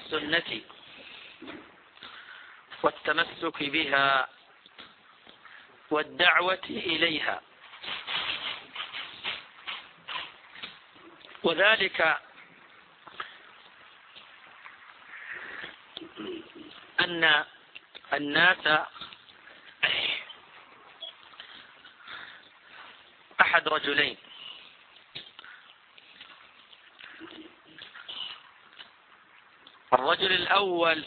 السنة والتمسك بها والدعوة إليها. وذلك أن الناس أحد رجلين: الرجل الأول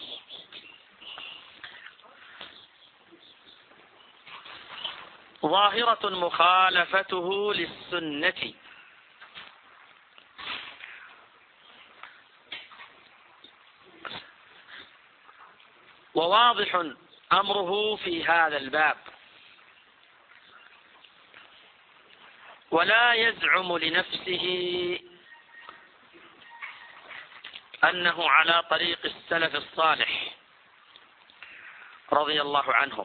ظاهرة مخالفته للسنة، وواضح أمره في هذا الباب، ولا يزعم لنفسه أنه على طريق السلف الصالح رضي الله عنهم،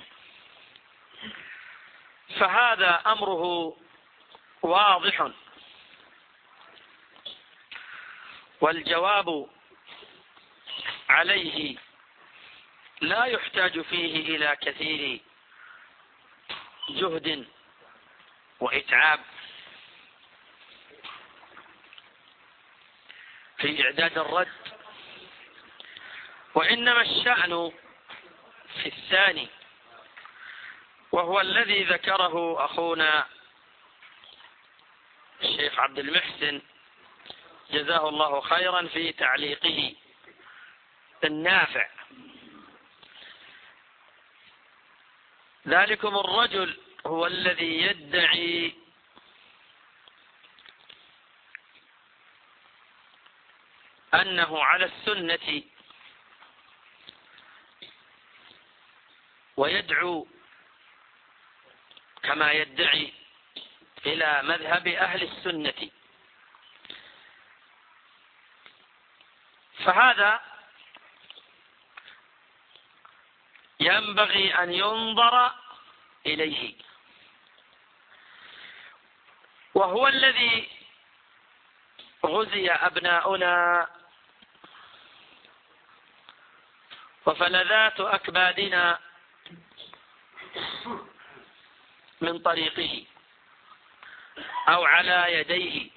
فهذا أمره واضح. والجواب عليه لا يحتاج فيه إلى كثير جهد وإتعاب في إعداد الرد، وإنما الشأن في الثاني، وهو الذي ذكره أخونا الشيخ عبد المحسن جزاه الله خيرا في تعليقه النافع. ذلكم الرجل هو الذي يدعي أنه على السنة ويدعو كما يدعي إلى مذهب أهل السنة، فهذا ينبغي أن ينظر إليه، وهو الذي غزي أبناؤنا وفلذات أكبادنا من طريقه أو على يديه.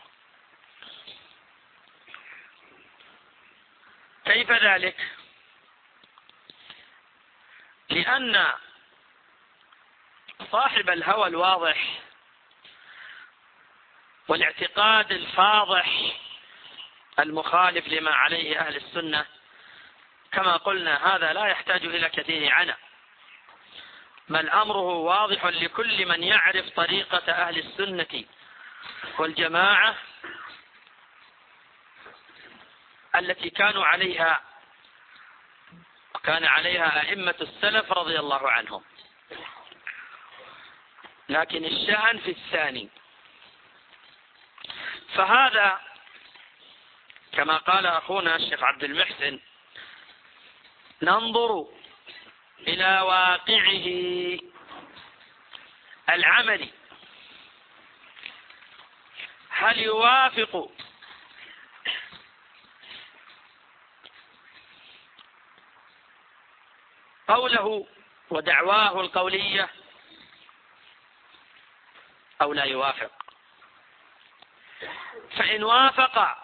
كيف ذلك؟ لأن صاحب الهوى الواضح والاعتقاد الفاضح المخالف لما عليه أهل السنة، كما قلنا هذا لا يحتاج إلى كثير عناء، بل أمره واضح لكل من يعرف طريقة أهل السنة والجماعة التي كان عليها أئمة السلف رضي الله عنهم. لكن الشأن في الثاني، فهذا كما قال أخونا الشيخ عبد المحسن ننظر إلى واقعه العملي، هل يوافق قوله ودعواه القولية أو لا يوافق؟ فإن وافق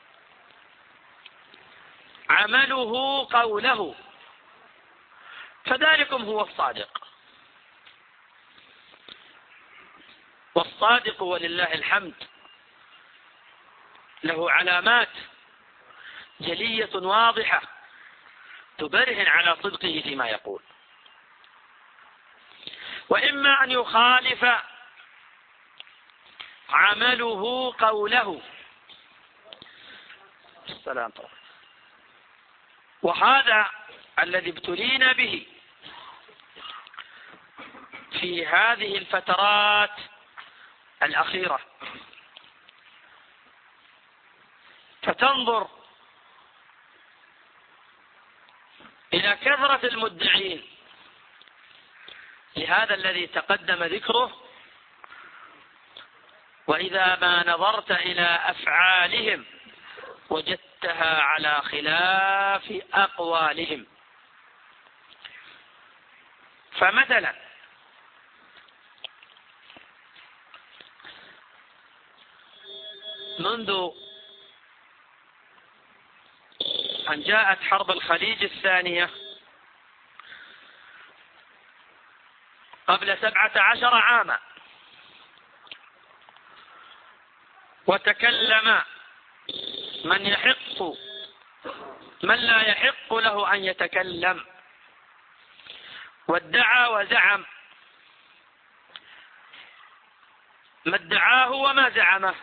عمله قوله فذلكم هو الصادق، والصادق ولله الحمد له علامات جلية واضحة تبرهن على صدقه فيما يقول. وإما أن يخالف عمله قوله. السلام. وهذا الذي ابتلينا به في هذه الفترات الأخيرة، فتنظر إلى كثرة المدعين لهذا الذي تقدم ذكره، وإذا ما نظرت إلى أفعالهم وجدت قلتها على خلاف أقوالهم. فمثلا منذ أن جاءت حرب الخليج الثانية قبل 17 عاما، وتكلم من لا يحق له أن يتكلم، وادعى وزعم ما ادعاه وما زعمه.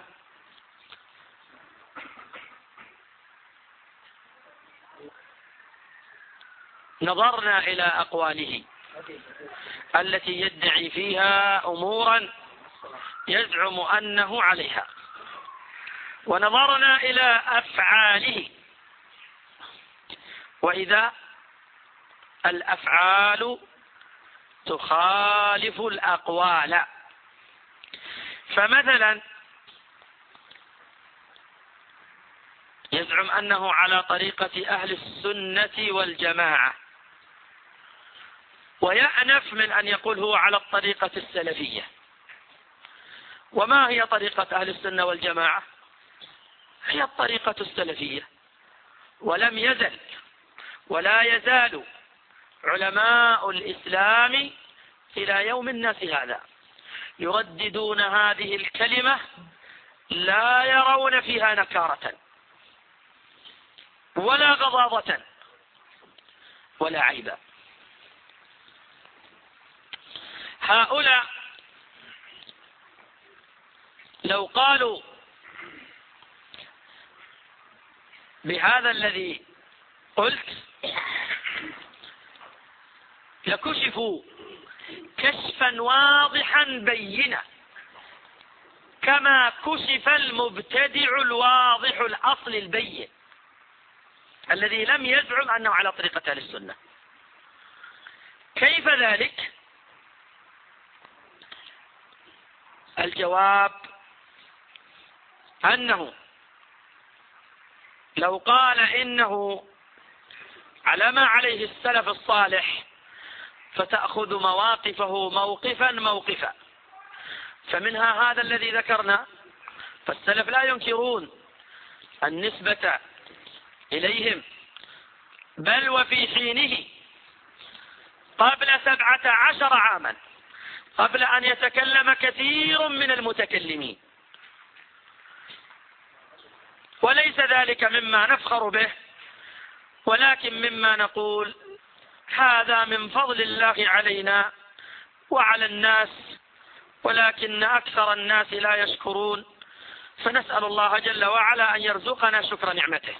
نظرنا إلى أقواله التي يدعي فيها أمورا يزعم أنه عليها، ونظرنا إلى أفعاله، وإذا الأفعال تخالف الأقوال. فمثلا يزعم أنه على طريقة أهل السنة والجماعة، ويأنف من أن يقول هو على الطريقة السلفية. وما هي طريقة أهل السنة والجماعة؟ هي الطريقة السلفية. ولم يزل ولا يزال علماء الإسلام إلى يوم الناس هذا يرددون هذه الكلمة، لا يرون فيها نكارة ولا غضاضة ولا عيبا. هؤلاء لو قالوا بهذا الذي قلت لكشفوا كشفا واضحا بينا، كما كشف المبتدع الواضح الأصل البين الذي لم يزعم أنه على طريقة أهل السنة. كيف ذلك؟ الجواب أنه لو قال إنه على ما عليه السلف الصالح فتأخذ مواقفه موقفا، فمنها هذا الذي ذكرنا. فالسلف لا ينكرون النسبة إليهم، بل وفي حينه قبل 17 عاما، قبل أن يتكلم كثير من المتكلمين. وليس ذلك مما نفخر به، ولكن مما نقول هذا من فضل الله علينا وعلى الناس، ولكن أكثر الناس لا يشكرون، فنسأل الله جل وعلا أن يرزقنا شكر نعمته.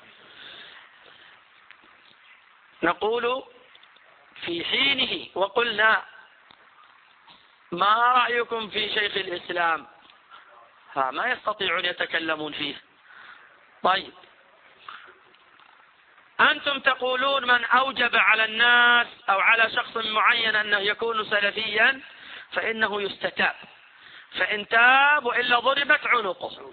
نقول في حينه وقلنا ما رأيكم في شيخ الإسلام؟ ما يستطيعون يتكلمون فيه. طيب، أنتم تقولون من أوجب على الناس أو على شخص معين أنه يكون سلفيا فإنه يستتاب، فإن تاب وإلا ضربت عنقه.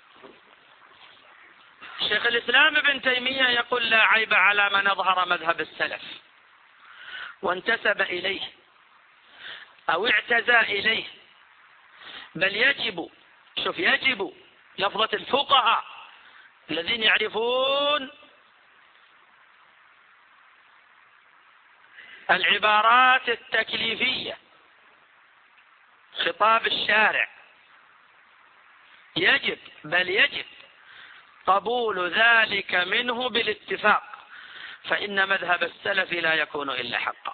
شيخ الإسلام ابن تيمية يقول لا عيب على من أظهر مذهب السلف وانتسب إليه أو اعتزى إليه، بل يجب، شوف، يجب لفظة الفقهاء الذين يعرفون العبارات التكليفية، خطاب الشارع، يجب، بل يجب قبول ذلك منه بالاتفاق، فإن مذهب السلف لا يكون إلا حقا.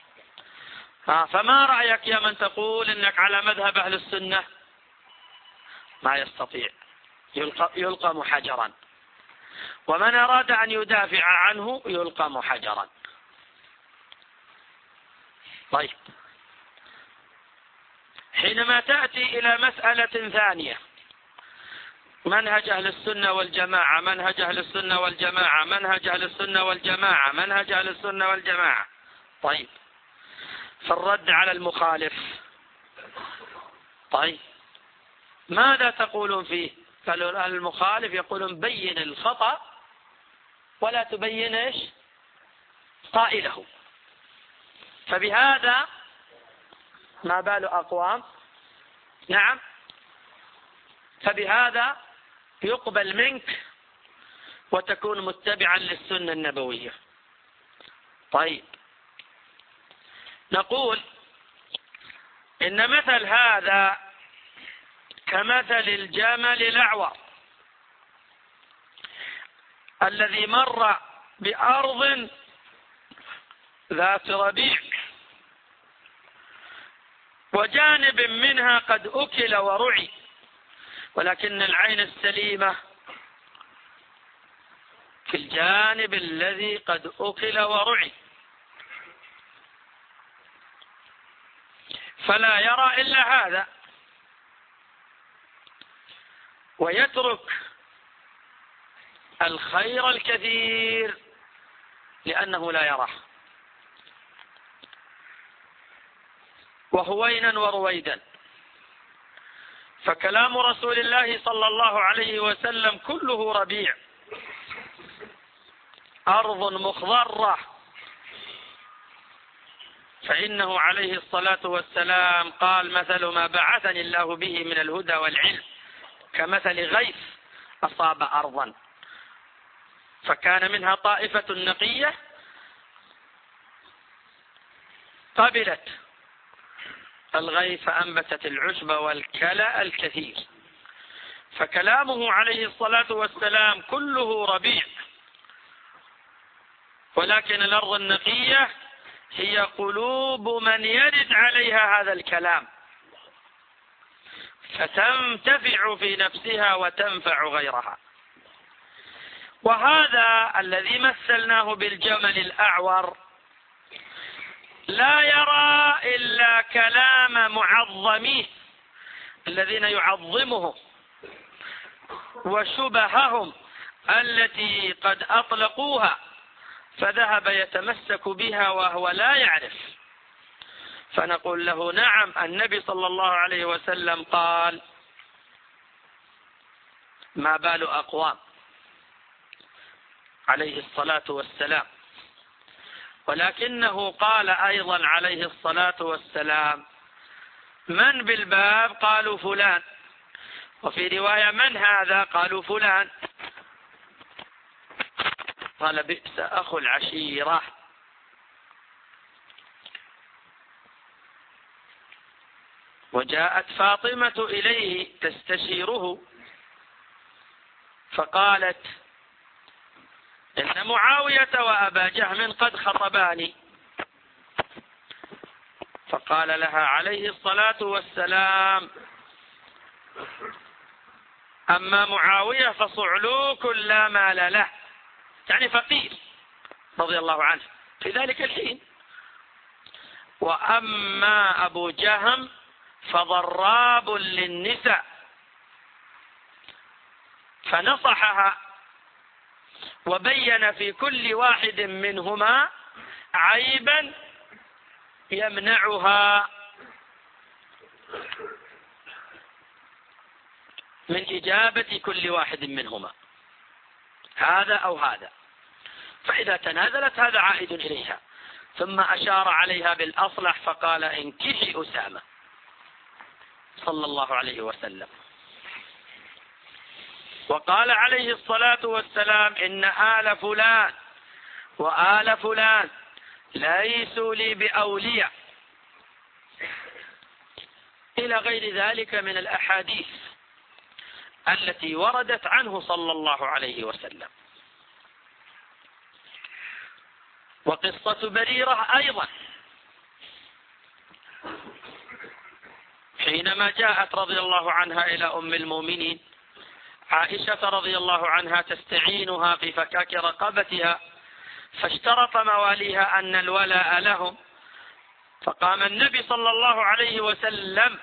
فما رأيك يا من تقول إنك على مذهب أهل السنة؟ ما يستطيع، يلقى محجرا، ومن أراد أن يدافع عنه يلقى محجرا. طيب، حينما تأتي إلى مسألة ثانية، منهج أهل السنة والجماعة، منهج أهل السنة والجماعة، منهج أهل السنة والجماعة، منهج أهل السنة والجماعة. طيب، فالرد على المخالف، طيب ماذا تقولون فيه؟ قالوا المخالف يقولون بين الخطأ ولا تبين إيش قائله. فبهذا ما بال أقوام، نعم، فبهذا يقبل منك وتكون متبعا للسنة النبوية. طيب، نقول إن مثل هذا كمثل الجمل الأعور الذي مر بأرض ذات ربيع وجانب منها قد أكل ورعي، ولكن العين السليمة في الجانب الذي قد أكل ورعي، فلا يرى إلا هذا ويترك الخير الكثير لأنه لا يراه. وهوينا ورويدا، فكلام رسول الله صلى الله عليه وسلم كله ربيع، أرض مخضرة، فإنه عليه الصلاة والسلام قال: مثل ما بعثني الله به من الهدى والعلم كمثل غيث أصاب أرضا فكان منها طائفة نقية قبلت الغيث فأنبتت العشب والكلأ الكثير. فكلامه عليه الصلاة والسلام كله ربيع، ولكن الأرض النقية هي قلوب من يرد عليها هذا الكلام فتنتفع في نفسها وتنفع غيرها. وهذا الذي مثلناه بالجمل الأعور لا يرى إلا كلام معظميه الذين يعظمهم وشبههم التي قد أطلقوها، فذهب يتمسك بها وهو لا يعرف. فنقول له: نعم، النبي صلى الله عليه وسلم قال: ما بال أقوام، عليه الصلاة والسلام. ولكنه قال أيضا عليه الصلاة والسلام: من بالباب؟ قالوا فلان. وفي رواية: من هذا؟ قالوا فلان. قال: بئس أخو العشيرة. وجاءت فاطمة إليه تستشيره فقالت: إن معاوية وأبا جهم قد خطباني. فقال لها عليه الصلاة والسلام: أما معاوية فصعلوك لا مال له، يعني فقير رضي الله عنه في ذلك الحين. وأما أبو جهم فضراب للنساء. فنصحها وبين في كل واحد منهما عيبا يمنعها من إجابة كل واحد منهما، هذا أو هذا. فإذا تنازلت هذا عائد إليها. ثم أشار عليها بالأصلح فقال: انكحي أسامة، صلى الله عليه وسلم. وقال عليه الصلاة والسلام: إن آل فلان وآل فلان ليسوا لي بأولياء، إلى غير ذلك من الأحاديث التي وردت عنه صلى الله عليه وسلم. وقصة بريرة أيضا، حينما جاءت رضي الله عنها إلى أم المؤمنين عائشة رضي الله عنها تستعينها في فكاك رقبتها، فاشترط مواليها أن الولاء لهم. فقام النبي صلى الله عليه وسلم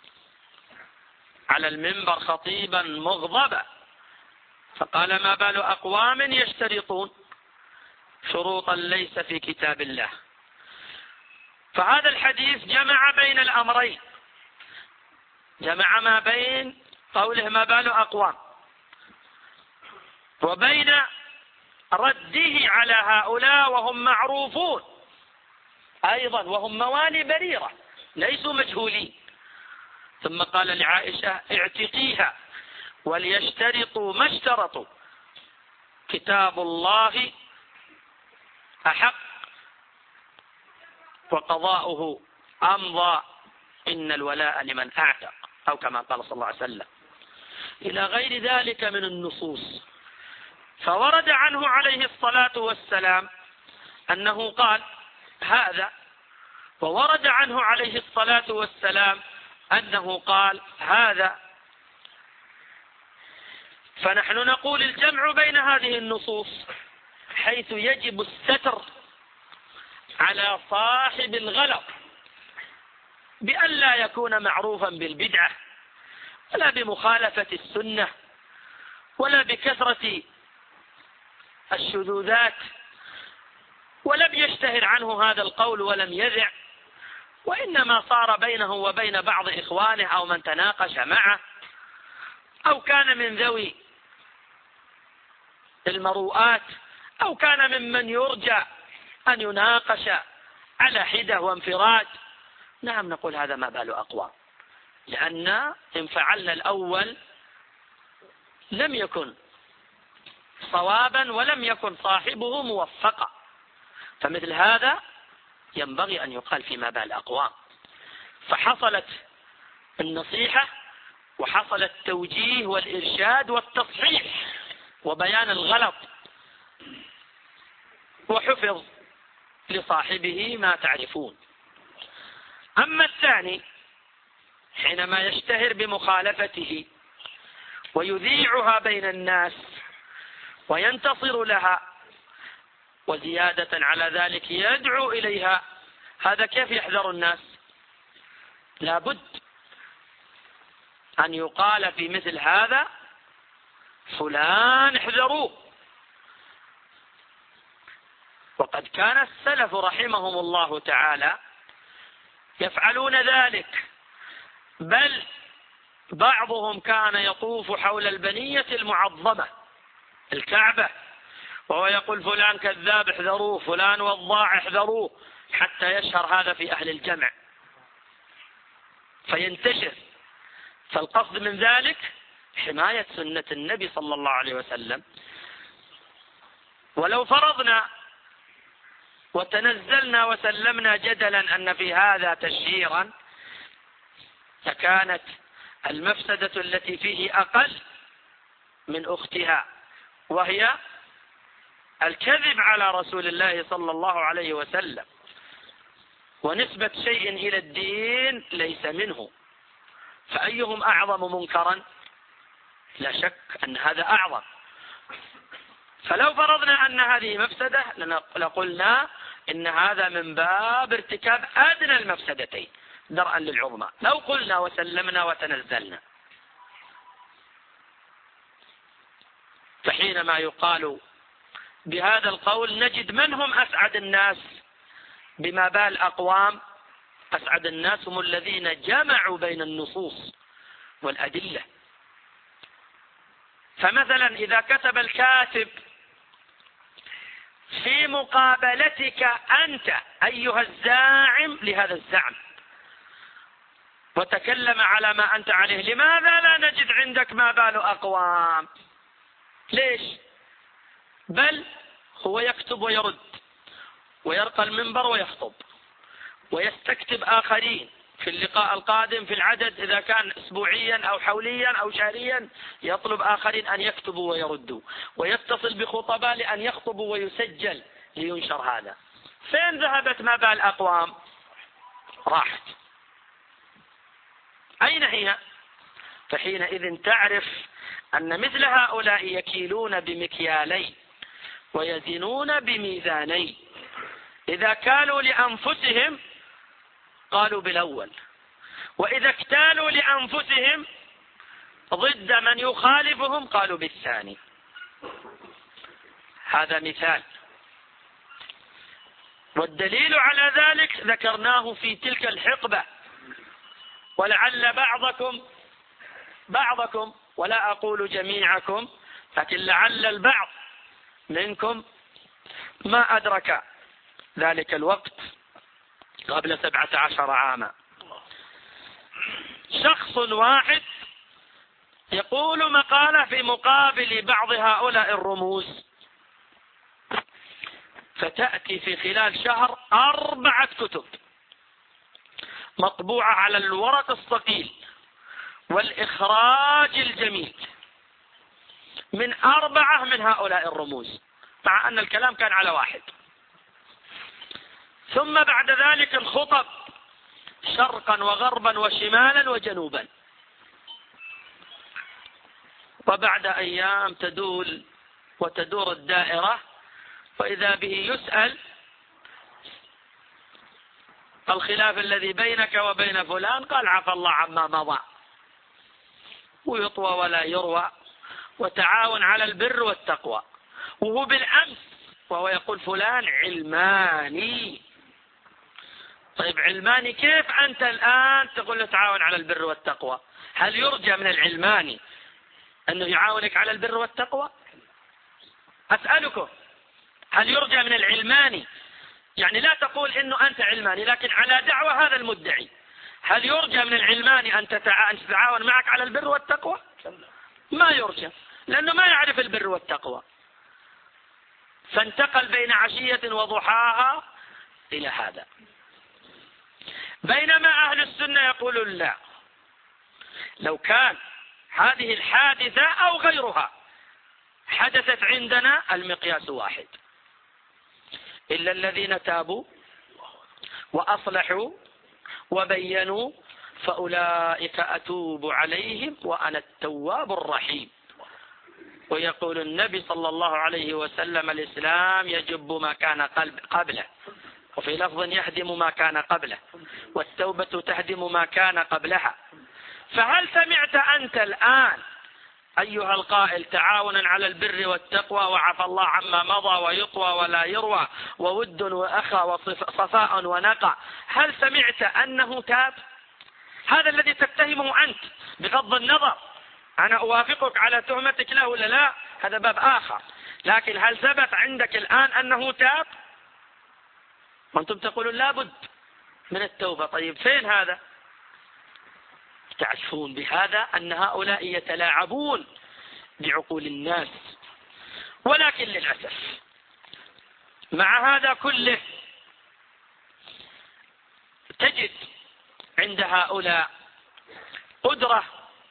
على المنبر خطيبا مغضبا فقال: ما بال أقوام يشترطون شروطا ليس في كتاب الله. فهذا الحديث جمع بين الأمرين، جمع ما بين قوله ما بال أقوام وبين رده على هؤلاء وهم معروفون أيضا، وهم موالي بريرة ليسوا مجهولين. ثم قال لعائشة اعتقيها وليشترطوا ما اشترطوا، كتاب الله أحق وقضاؤه أمضى، إن الولاء لمن أعتق، أو كما قال صلى الله عليه وسلم، إلى غير ذلك من النصوص. فورد عنه عليه الصلاة والسلام أنه قال هذا، وورد عنه عليه الصلاة والسلام أنه قال هذا. فنحن نقول الجمع بين هذه النصوص حيث يجب الستر على صاحب الغلط بأن لا يكون معروفا بالبدعة ولا بمخالفة السنة ولا بكثرة الشذوذات، ولم يشتهر عنه هذا القول ولم يذع، وإنما صار بينه وبين بعض إخوانه أو من تناقش معه أو كان من ذوي المروءات أو كان ممن يرجى أن يناقش على حدة وانفراد. نعم، نقول هذا ما بال أقوام، لأن إن فعلنا الأول لم يكن صوابا ولم يكن صاحبه موفقا، فمثل هذا ينبغي أن يقال فيما بال أقوام. فحصلت النصيحة وحصل التوجيه والإرشاد والتصحيح وبيان الغلط، وحفظ لصاحبه ما تعرفون. أما الثاني حينما يشتهر بمخالفته ويذيعها بين الناس وينتصر لها، وزيادة على ذلك يدعو إليها، هذا كيف يحذر الناس؟ لابد أن يقال في مثل هذا فلان احذروه. وقد كان السلف رحمهم الله تعالى يفعلون ذلك، بل بعضهم كان يطوف حول البنية المعظمة الكعبة وهو يقول فلان كذاب احذروه، فلان وضاع احذروه، حتى يشهر هذا في أهل الجمع فينتشر. فالقصد من ذلك حماية سنة النبي صلى الله عليه وسلم. ولو فرضنا وتنزلنا وسلمنا جدلا أن في هذا تشهيرا، لكانت المفسدة التي فيه أقل من أختها، وهي الكذب على رسول الله صلى الله عليه وسلم ونسبة شيء إلى الدين ليس منه. فأيهم أعظم منكرا؟ لا شك أن هذا أعظم. فلو فرضنا أن هذه مفسدة لقلنا إن هذا من باب ارتكاب أدنى المفسدتين درءا للعظمى، لو قلنا وسلمنا وتنزلنا. فحينما يقال بهذا القول نجد من هم أسعد الناس بما بال أقوام. أسعد الناس هم الذين جمعوا بين النصوص والأدلة. فمثلا إذا كتب الكاتب في مقابلتك أنت أيها الزاعم لهذا الزعم وتكلم على ما أنت عليه، لماذا لا نجد عندك ما بال أقوام؟ ليش؟ بل هو يكتب ويرد ويرقى المنبر ويخطب ويستكتب آخرين في اللقاء القادم في العدد إذا كان أسبوعيا أو حوليا أو شهريا، يطلب آخرين أن يكتبوا ويردوا، ويتصل بخطباء لأن يخطبوا ويسجل لينشر هذا. فين ذهبت ما بال أقوام؟ راحت. أين هي؟ فحينئذ تعرف أن مثل هؤلاء يكيلون بمكيالين ويزنون بميزانين. إذا كالوا لأنفسهم قالوا بالأول، وإذا اكتالوا لأنفسهم ضد من يخالفهم قالوا بالثاني. هذا مثال، والدليل على ذلك ذكرناه في تلك الحقبة. ولعل بعضكم ولا أقول جميعكم، لكن لعل البعض منكم ما أدرك ذلك الوقت قبل 17 عاما. شخص واحد يقول مقالة في مقابل بعض هؤلاء الرموز، فتأتي في خلال شهر 4 كتب مطبوعة على الورق الصقيل والإخراج الجميل من 4 من هؤلاء الرموز، مع أن الكلام كان على واحد. ثم بعد ذلك الخطب شرقا وغربا وشمالا وجنوبا. وبعد أيام تدور الدائرة، وإذا به يسأل: الخلاف الذي بينك وبين فلان؟ قال: عفى الله عما مضى. ويطوى ولا يروى، وتعاون على البر والتقوى. وهو بالأمس وهو يقول فلان علماني. طيب علماني كيف أنت الآن تقول له تعاون على البر والتقوى؟ هل يرجى من العلماني أنه يعاونك على البر والتقوى؟ أسألكم، هل يرجى من العلماني؟ يعني لا تقول إنه أنت علماني، لكن على دعوة هذا المدعي، هل يرجى من العلماني أن تتعاون معك على البر والتقوى؟ ما يرجى، لأنه ما يعرف البر والتقوى. فانتقل بين عشية وضحاها إلى هذا. بينما أهل السنة يقولون لا، لو كان هذه الحادثة أو غيرها حدثت عندنا المقياس واحد: إلا الذين تابوا وأصلحوا وبينوا فأولئك أتوب عليهم وأنا التواب الرحيم. ويقول النبي صلى الله عليه وسلم: الإسلام يجب ما كان قبله، وفي لفظ يهدم ما كان قبله، والتوبة تهدم ما كان قبلها. فهل سمعت أنت الآن أيها القائل تعاونا على البر والتقوى وعفى الله عما مضى ويطوى ولا يروى وود وأخى وصفاء ونقى، هل سمعت أنه تاب؟ هذا الذي تتهمه أنت، بغض النظر أنا أوافقك على تهمتك له ولا لا، هذا باب آخر، لكن هل ثبت عندك الآن أنه تاب؟ وأنتم تقولون لابد من التوبة. طيب فين هذا؟ تعرفون بهذا أن هؤلاء يتلاعبون بعقول الناس. ولكن للأسف مع هذا كله تجد عند هؤلاء قدرة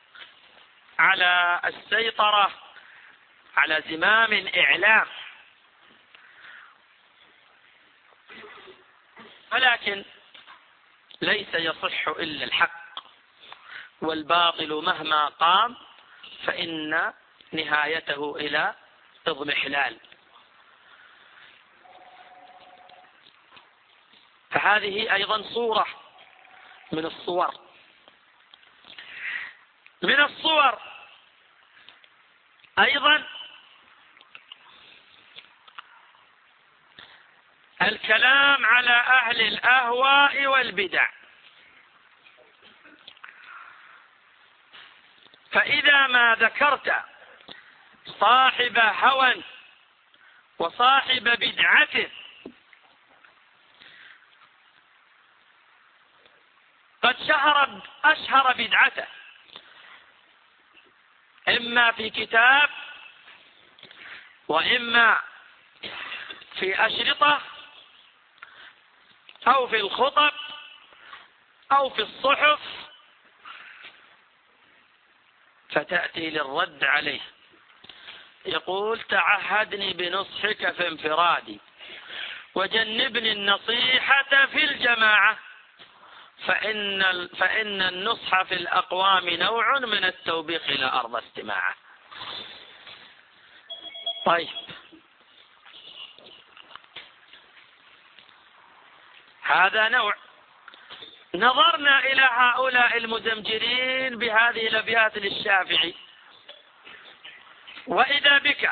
على السيطرة على زمام الإعلام، ولكن ليس يصح إلا الحق، والباطل مهما قام فإن نهايته إلى اضمحلال. فهذه أيضا صورة من الصور. من الصور أيضا الكلام على أهل الأهواء والبدع. فإذا ما ذكرت صاحب هوى وصاحب بدعة قد أشهر بدعته، إما في كتاب وإما في أشرطة أو في الخطب أو في الصحف، فتأتي للرد عليه يقول: تعهدني بنصحك في انفرادي وجنبني النصيحة في الجماعة، فإن النصح في الأقوام نوع من التوبيخ إلى أرض استماعة. طيب، هذا نوع. نظرنا إلى هؤلاء المزمجرين بهذه الأبيات للشافعي، وإذا بك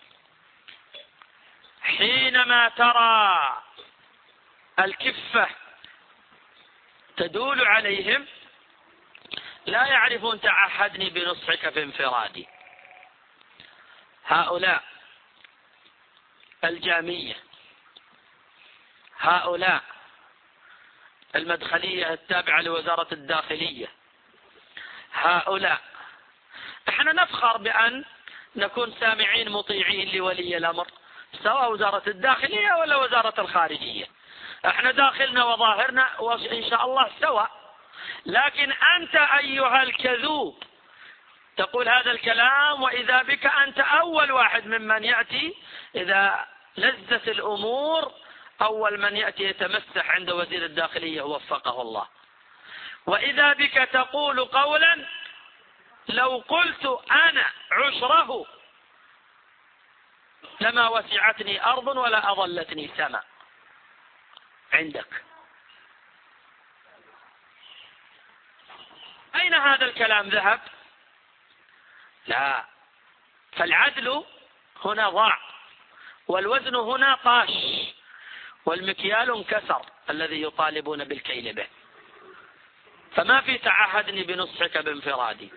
حينما ترى الكفة تدول عليهم لا يعرفون تعهدني بنصحك في انفرادي. هؤلاء الجامية، هؤلاء المدخلية التابعة لوزارة الداخلية، هؤلاء احنا نفخر بأن نكون سامعين مطيعين لولي الأمر، سواء وزارة الداخلية ولا وزارة الخارجية، احنا داخلنا وظاهرنا وإن شاء الله سواء. لكن أنت أيها الكذوب تقول هذا الكلام، وإذا بك أنت أول واحد ممن يأتي إذا لزت الأمور، أول من يأتي يتمسح عند وزير الداخلية وفقه الله. وإذا بك تقول قولا لو قلت أنا عشره لما وسعتني أرض ولا أظلتني سماء. عندك أين هذا الكلام ذهب؟ لا، فالعدل هنا ضاع، والوزن هنا طاش، والمكيال انكسر الذي يطالبون بالكيل به. فما في تعهدني بنصحك بانفرادي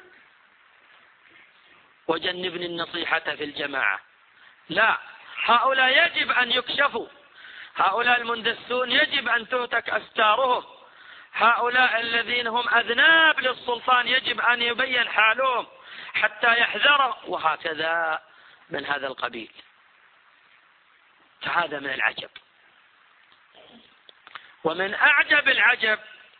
وجنبني النصيحة في الجماعة، لا، هؤلاء يجب أن يكشفوا، هؤلاء المندسون يجب أن تهتك أستارهم، هؤلاء الذين هم أذناب للسلطان يجب أن يبين حالهم حتى يحذروا، وهكذا من هذا القبيل. فهذا من العجب. ومن أعجب العجب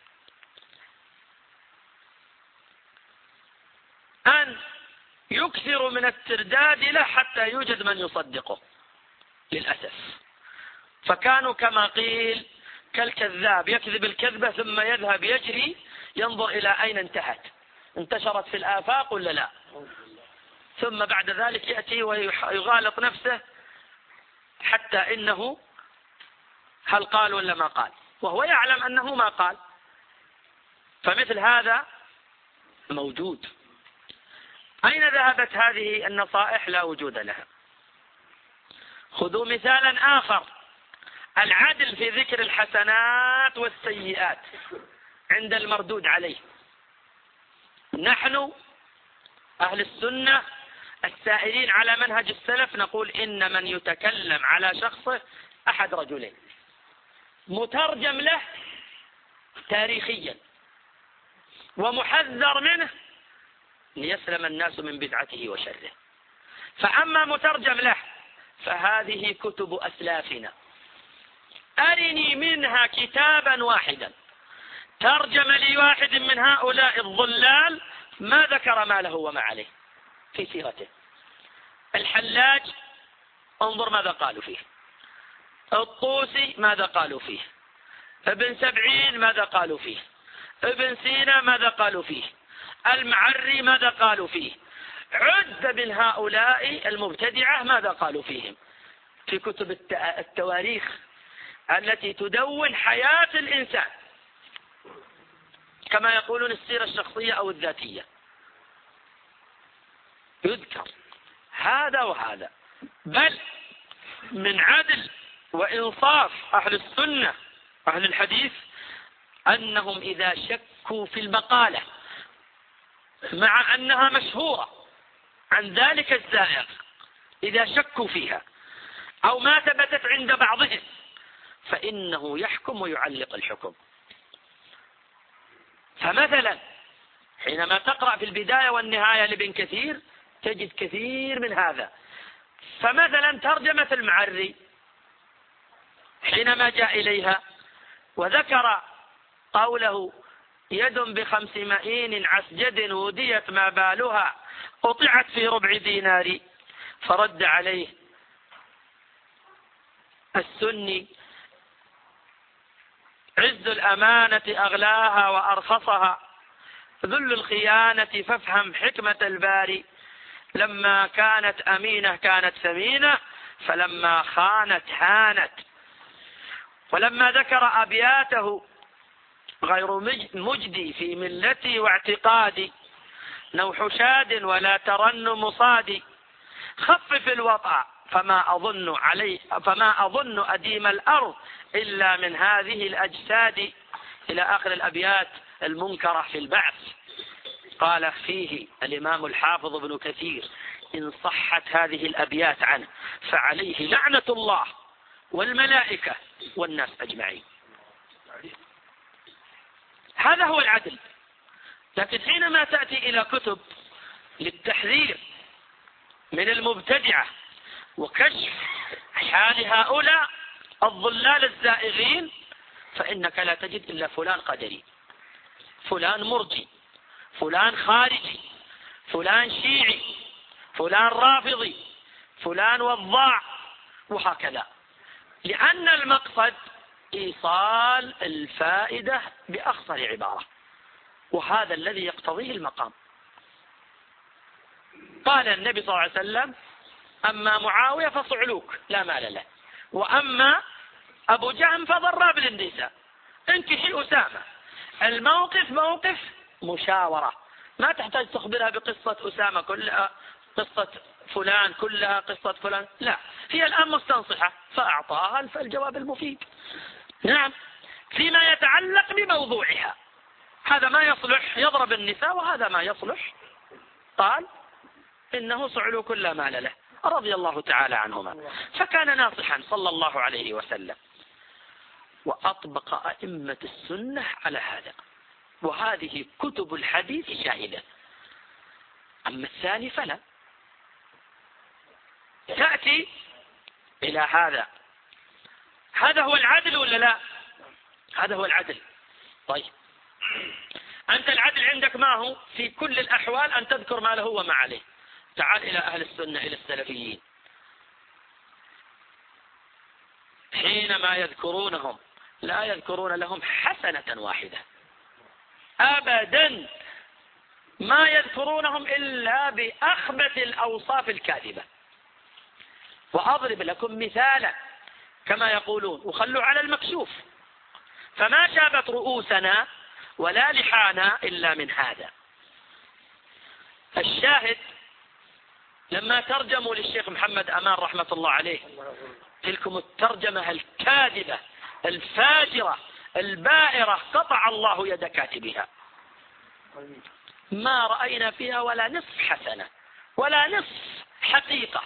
أن يكثر من الترداد له حتى يوجد من يصدقه للأسف. فكانوا كما قيل كالكذاب يكذب الكذبة ثم يذهب يجري ينظر إلى أين انتشرت في الآفاق ولا لا، ثم بعد ذلك يأتي ويغالط نفسه حتى إنه هل قال ولا ما قال، وهو يعلم أنه ما قال. فمثل هذا موجود. أين ذهبت هذه النصائح؟ لا وجود لها. خذوا مثالا آخر، العدل في ذكر الحسنات والسيئات عند المردود عليه. نحن أهل السنة السائرين على منهج السلف نقول إن من يتكلم على شخصه أحد رجلين، مترجم له تاريخيا ومحذر منه ليسلم الناس من بدعته وشره. فأما مترجم له فهذه كتب أسلافنا، أرني منها كتابا واحدا ترجم لي واحد من هؤلاء الضلال ما ذكر ما له وما عليه في سيرته. الحلاج انظر ماذا قالوا فيه، الطوسي ماذا قالوا فيه، ابن سبعين ماذا قالوا فيه، ابن سينا ماذا قالوا فيه، المعري ماذا قالوا فيه، عد من هؤلاء المبتدعة ماذا قالوا فيهم في كتب التواريخ التي تدون حياة الإنسان، كما يقولون السيرة الشخصية أو الذاتية، يذكر هذا وهذا. بل من عدل وإنصاف أهل السنة أهل الحديث أنهم إذا شكوا في المقالة مع أنها مشهورة عن ذلك الزائر، إذا شكوا فيها أو ما ثبتت عند بعضهم فإنه يحكم ويعلق الحكم. فمثلا حينما تقرأ في البداية والنهاية لابن كثير تجد كثير من هذا. فمثلا ترجمة المعري حينما جاء إليها وذكر قوله يد ب5 مئين عسجد وديت ما بالها قطعت في ربع دينار، فرد عليه السني عز الأمانة أغلاها وأرخصها، ذل الخيانة فافهم حكمة الباري، لما كانت أمينة كانت ثمينة فلما خانت هانت. ولما ذكر أبياته غير مجدي في ملتي واعتقادي، نوح شاد ولا ترنم صادي، خفف الوطأ فما أظن أديم الأرض إلا من هذه الأجساد، إلى آخر الأبيات المنكرة في البعث. قال فيه الإمام الحافظ ابن كثير إن صحت هذه الأبيات عنه فعليه لعنة الله والملائكة والناس أجمعين. هذا هو العدل. لكن حينما تأتي إلى كتب للتحذير من المبتدعة وكشف حال هؤلاء الضلال الزائغين، فإنك لا تجد إلا فلان قدري، فلان مرجي، فلان خارجي، فلان شيعي، فلان رافضي، فلان وضاع، وهكذا، لأن المقصد إيصال الفائدة بأخصر عبارة، وهذا الذي يقتضيه المقام. قال النبي صلى الله عليه وسلم: أما معاوية فصعلوك لا مال له، وأما أبو جهم فضراب للنساء، انكحي أسامة. الموقف موقف مشاورة، ما تحتاج تخبرها بقصة أسامة كلها، قصة فلان كلها، قصة فلان، لا، هي الآن مستنصحة فأعطاها الجواب المفيد. نعم، فيما يتعلق بموضوعها، هذا ما يصلح يضرب النساء، وهذا ما يصلح قال إنه صعلو كل مال له، رضي الله تعالى عنهما. فكان ناصحا صلى الله عليه وسلم، وأطبق أئمة السنة على هذا، وهذه كتب الحديث شاهدة. أما الثاني فلا. تأتي إلى هذا، هذا هو العدل ولا لا؟ هذا هو العدل. طيب، أنت العدل عندك ما هو؟ في كل الأحوال أن تذكر ما له وما عليه. تعال إلى أهل السنة، إلى السلفيين، حينما يذكرونهم لا يذكرون لهم حسنة واحدة أبدا، ما يذكرونهم إلا بأخبث الأوصاف الكاذبة. وأضرب لكم مثالا كما يقولون: وخلوا على المكشوف، فما شابت رؤوسنا ولا لحانا إلا من هذا. الشاهد لما ترجموا للشيخ محمد أمان رحمة الله عليه تلكم الترجمة الكاذبة الفاجرة البائرة، قطع الله يد كاتبها، ما رأينا فيها ولا نصف حسنة ولا نصف حقيقة.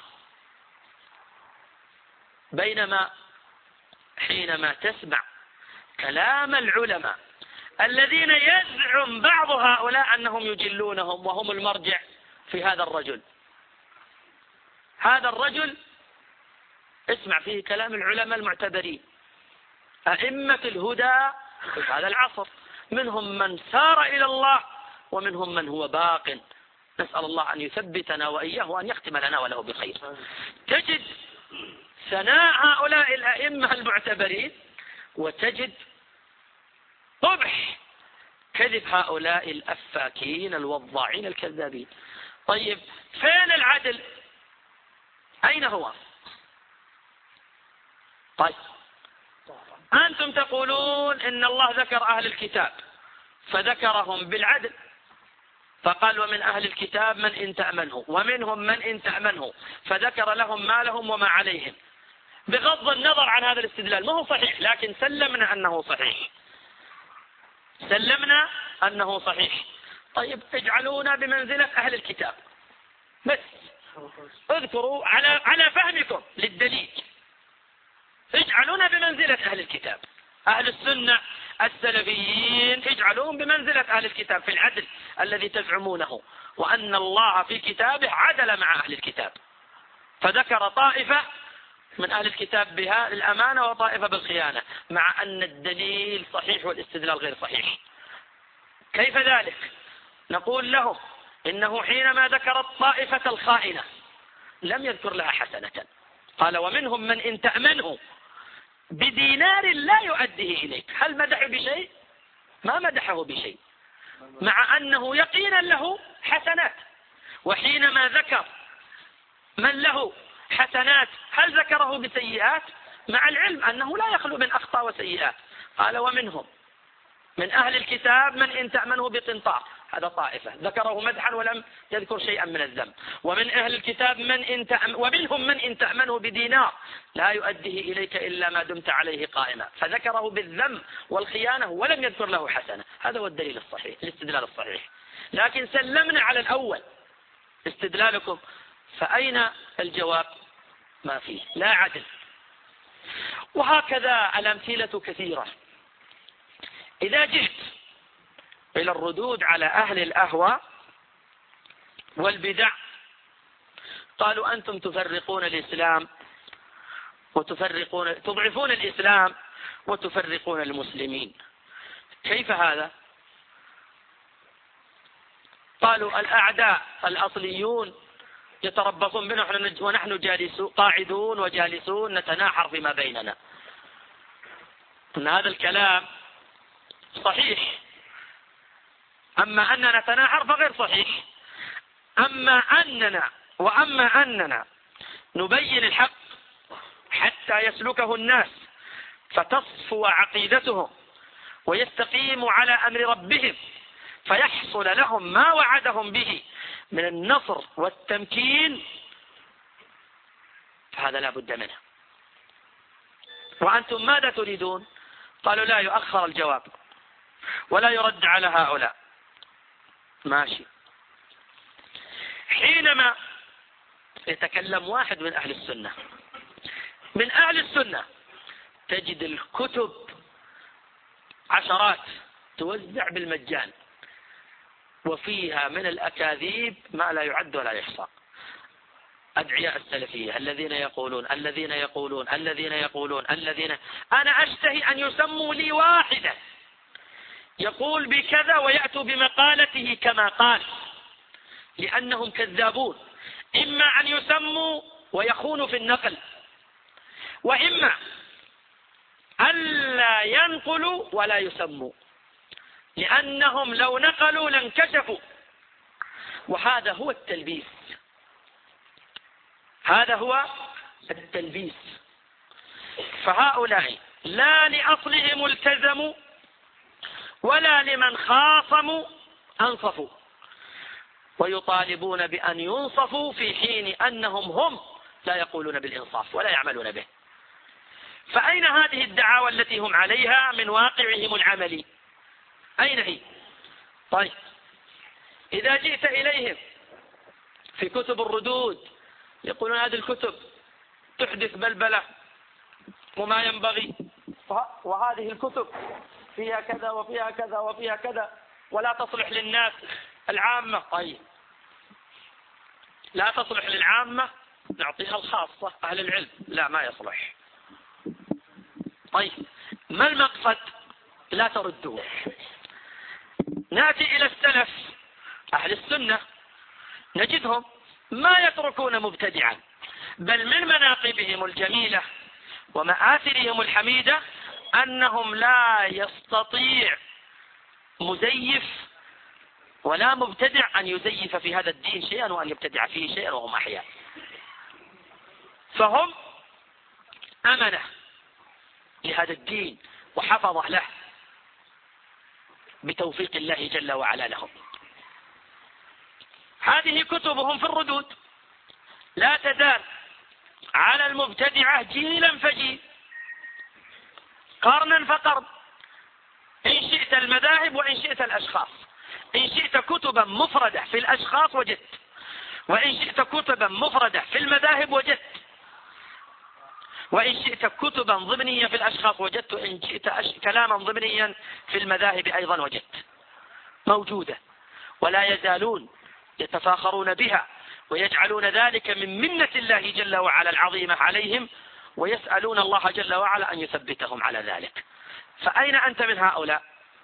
بينما حينما تسمع كلام العلماء الذين يزعم بعض هؤلاء أنهم يجلونهم وهم المرجع في هذا الرجل، هذا الرجل اسمع فيه كلام العلماء المعتبرين أئمة الهدى في هذا العصر، منهم من سار إلى الله ومنهم من هو باق، نسأل الله أن يثبتنا وإياه وأن يختم لنا وله بخير. تجد ثناء هؤلاء الأئمة المعتبرين، وتجد قبح كذب هؤلاء الأفاكين الوضاعين الكذابين. طيب، فين العدل؟ أين هو؟ طيب، أنتم تقولون إن الله ذكر أهل الكتاب فذكرهم بالعدل، فقال: ومن أهل الكتاب من إن تأمنه، ومنهم من إن تأمنه، فذكر لهم ما لهم وما عليهم. بغض النظر عن هذا الاستدلال ما هو صحيح، لكن سلمنا أنه صحيح، سلمنا أنه صحيح. طيب، اجعلونا بمنزلة أهل الكتاب بس، اذكروا على فهمكم للدليل، اجعلونا بمنزلة أهل الكتاب. أهل السنة السلفيين اجعلوهم بمنزلة أهل الكتاب في العدل الذي تزعمونه، وأن الله في كتابه عدل مع أهل الكتاب، فذكر طائفة من أهل الكتاب بها الأمانة وطائفة بالخيانة، مع أن الدليل صحيح والاستدلال غير صحيح. كيف ذلك؟ نقول له إنه حينما ذكر الطائفة الخائنة لم يذكر لها حسنة، قال: ومنهم من إن تأمنه بدينار لا يؤديه إليك. هل مدحه بشيء؟ ما مدحه بشيء، مع أنه يقينا له حسنات. وحينما ذكر من له حسنات هل ذكره بسيئات؟ مع العلم أنه لا يخلو من أخطاء وسيئات. قال: ومنهم من أهل الكتاب من إن تأمنه بقنطار، هذا طائفة ذكره مدحا ولم يذكر شيئا من الذنب. ومن أهل الكتاب ومنهم من إن تأمنه بدينار لا يؤديه إليك إلا ما دمت عليه قائما، فذكره بالذنب والخيانة ولم يذكر له حسنة. هذا هو الدليل الصحيح، الاستدلال الصحيح. لكن سلمنا على الأول، استدلالكم فأين الجواب؟ ما فيه، لا عدل. وهكذا الأمثلة كثيرة. إذا جئت إلى الردود على أهل الأهواء والبدع قالوا أنتم تفرقون الإسلام تضعفون الإسلام وتفرقون المسلمين. كيف هذا؟ قالوا الأعداء الأصليون يتربصون بنا ونحن قاعدون وجالسون نتناحر فيما بيننا. إن هذا الكلام صحيح، أما أننا نتناحر فغير صحيح. أما أننا نبين الحق حتى يسلكه الناس فتصفو عقيدتهم ويستقيموا على أمر ربهم فيحصل لهم ما وعدهم به من النصر والتمكين، فهذا لا بد منه. وأنتم ماذا تريدون؟ قالوا لا يؤخر الجواب ولا يرد على هؤلاء. ماشي. حينما يتكلم واحد من أهل السنة تجد الكتب عشرات توزع بالمجان، وفيها من الأكاذيب ما لا يعد ولا يحصى. أدعياء السلفية الذين يقولون أنا أشتهي أن يسموا لي واحدا يقول بكذا ويأتوا بمقالته كما قال، لأنهم كذابون. إما أن يسموا ويخونوا في النقل، وإما ألا ينقلوا ولا يسموا، لأنهم لو نقلوا لانكشفوا. وهذا هو التلبيس، فهؤلاء لا لأصلهم التزموا ولا لمن خاصموا أنصفوا، ويطالبون بأن ينصفوا في حين أنهم هم لا يقولون بالإنصاف ولا يعملون به. فأين هذه الدعاوى التي هم عليها من واقعهم العملي؟ أين هي؟ طيب، إذا جئت إليهم في كتب الردود يقولون هذه الكتب تحدث بلبلة وما ينبغي، وهذه الكتب فيها كذا وفيها كذا وفيها كذا ولا تصلح للناس العامة. طيب، لا تصلح للعامة، نعطيها الخاصة أهل العلم. لا، ما يصلح. طيب، ما المقصد؟ لا تردوه. نأتي إلى السلف أهل السنة نجدهم ما يتركون مبتدعا، بل من مناقبهم الجميلة ومآثرهم الحميدة أنهم لا يستطيع مزيف ولا مبتدع أن يزيف في هذا الدين شيئا وأن يبتدع فيه شيئا وهم أحياء. فهم أمنة لهذا الدين وحفظ له بتوفيق الله جل وعلا لهم. هذه كتبهم في الردود لا تزال على المبتدعة جيلا فجيل، قرنا فقرن، إن شئت المذاهب وإن شئت الأشخاص. إن شئت كتبا مفردة في الأشخاص وجدت، وإن شئت كتبا مفردة في المذاهب وجدت، وإن شئت كتبا ضمنية في الأشخاص وجدت، وإن شئت كلاما ضمنيا في المذاهب أيضا وجدت، موجودة، ولا يزالون يتفاخرون بها ويجعلون ذلك من منة الله جل وعلا العظيمة عليهم، ويسألون الله جل وعلا أن يثبتهم على ذلك. فأين أنت من هؤلاء؟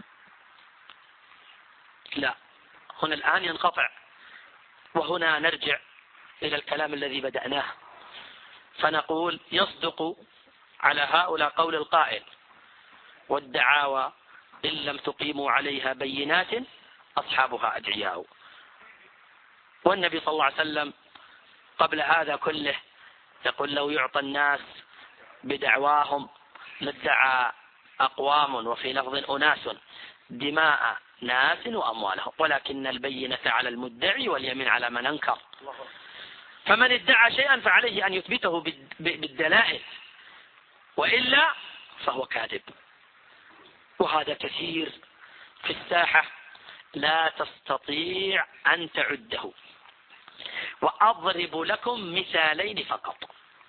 لا، هنا الآن ينقطع، وهنا نرجع إلى الكلام الذي بدأناه فنقول يصدق على هؤلاء قول القائل: والدعاوى إن لم تقيموا عليها بينات أصحابها أدعياء. والنبي صلى الله عليه وسلم قبل هذا كله يقول: لو يعطى الناس بدعواهم لادعى أقوام، وفي لفظ أناس، دماء ناس وأموالهم، ولكن البينة على المدعي واليمين على من أنكر. فمن ادعى شيئا فعليه أن يثبته بالدلائل، وإلا فهو كاذب. وهذا كثير في الساحة لا تستطيع أن تعده. وأضرب لكم مثالين فقط.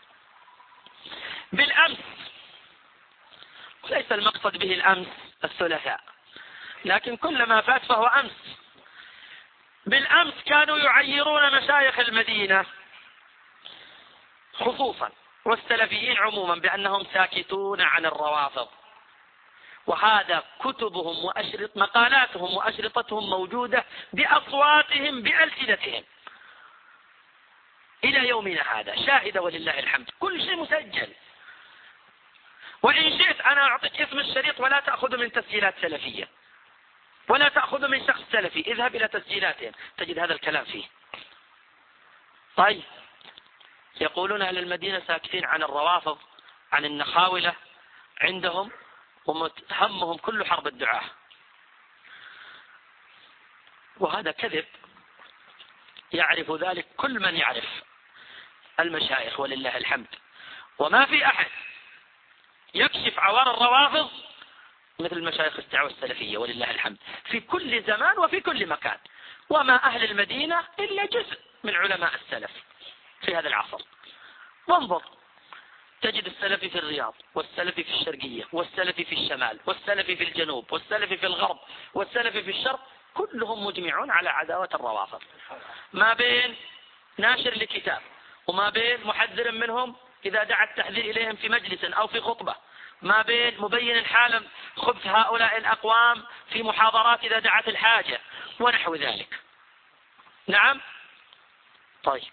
بالأمس، ليس المقصد به الأمس الثلاثاء، لكن كل ما فات فهو أمس. بالأمس كانوا يعيرون مشايخ المدينة خصوصا والسلفيين عموما بأنهم ساكتون عن الروافض، وهذا كتبهم مقالاتهم وأشرطتهم موجودة بأصواتهم بألسنتهم إلى يومنا هذا شاهدة ولله الحمد، كل شيء مسجل. وإن شئت أنا أعطيك اسم الشريط ولا تأخذ من تسجيلات سلفية ولا تأخذ من شخص سلفي، اذهب إلى تسجيلاتهم تجد هذا الكلام فيه. طيب، يقولون أهل المدينة ساكتين عن الروافض، عن النخاولة عندهم، ومتهمهم كل حرب الدعاة، وهذا كذب. يعرف ذلك كل من يعرف المشايخ ولله الحمد، وما في أحد يكشف عوار الروافض مثل مشايخ الدعوة السلفية ولله الحمد في كل زمان وفي كل مكان. وما أهل المدينة إلا جزء من علماء السلف في هذا العصر. وانظر تجد السلفي في الرياض، والسلفي في الشرقية، والسلفي في الشمال، والسلفي في الجنوب، والسلفي في الغرب، والسلفي في الشرق، كلهم مجمعون على عداوة الروافض، ما بين ناشر لكتاب وما بين محذر منهم إذا دعا التحذير إليهم في مجلس أو في خطبة، ما بين مبين الحال خبث هؤلاء الأقوام في محاضرات إذا دعت الحاجة ونحو ذلك. نعم. طيب،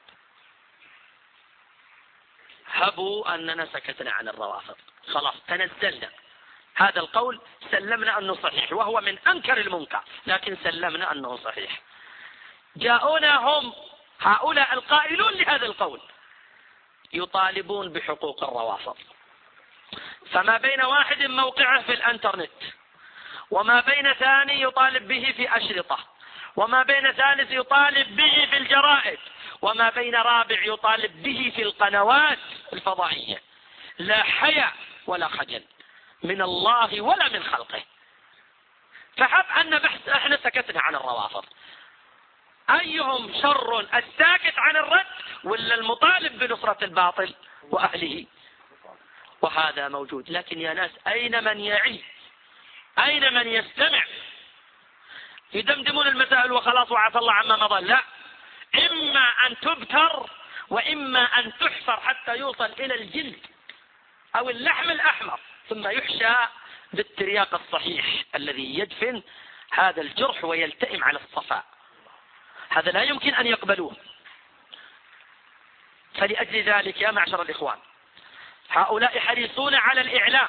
هبوا أننا سكتنا عن الروافض، خلاص تنزلنا، هذا القول سلمنا أنه صحيح، وهو من أنكر المنكر، لكن سلمنا أنه صحيح. جاءونا هم هؤلاء القائلون لهذا القول يطالبون بحقوق الروافض، فما بين واحد موقعه في الانترنت، وما بين ثاني يطالب به في أشرطة، وما بين ثالث يطالب به في الجرائد، وما بين رابع يطالب به في القنوات الفضائية، لا حياء ولا خجل من الله ولا من خلقه. فحب أن بحث احنا سكتنا عن الروافض، أيهم شر الساكت عن الرد ولا المطالب بنصرة الباطل وأهله؟ وهذا موجود. لكن يا ناس، أين من يعي؟ أين من يستمع؟ يدمدمون المسائل وخلاص وعفى الله عما مضى. لا، إما أن تبتر وإما أن تحفر حتى يوصل إلى الجلد أو اللحم الأحمر، ثم يحشى بالترياق الصحيح الذي يدفن هذا الجرح ويلتئم على الصفاء. هذا لا يمكن أن يقبلوه. فلأجل ذلك يا معشر الإخوان، هؤلاء حريصون على الإعلام،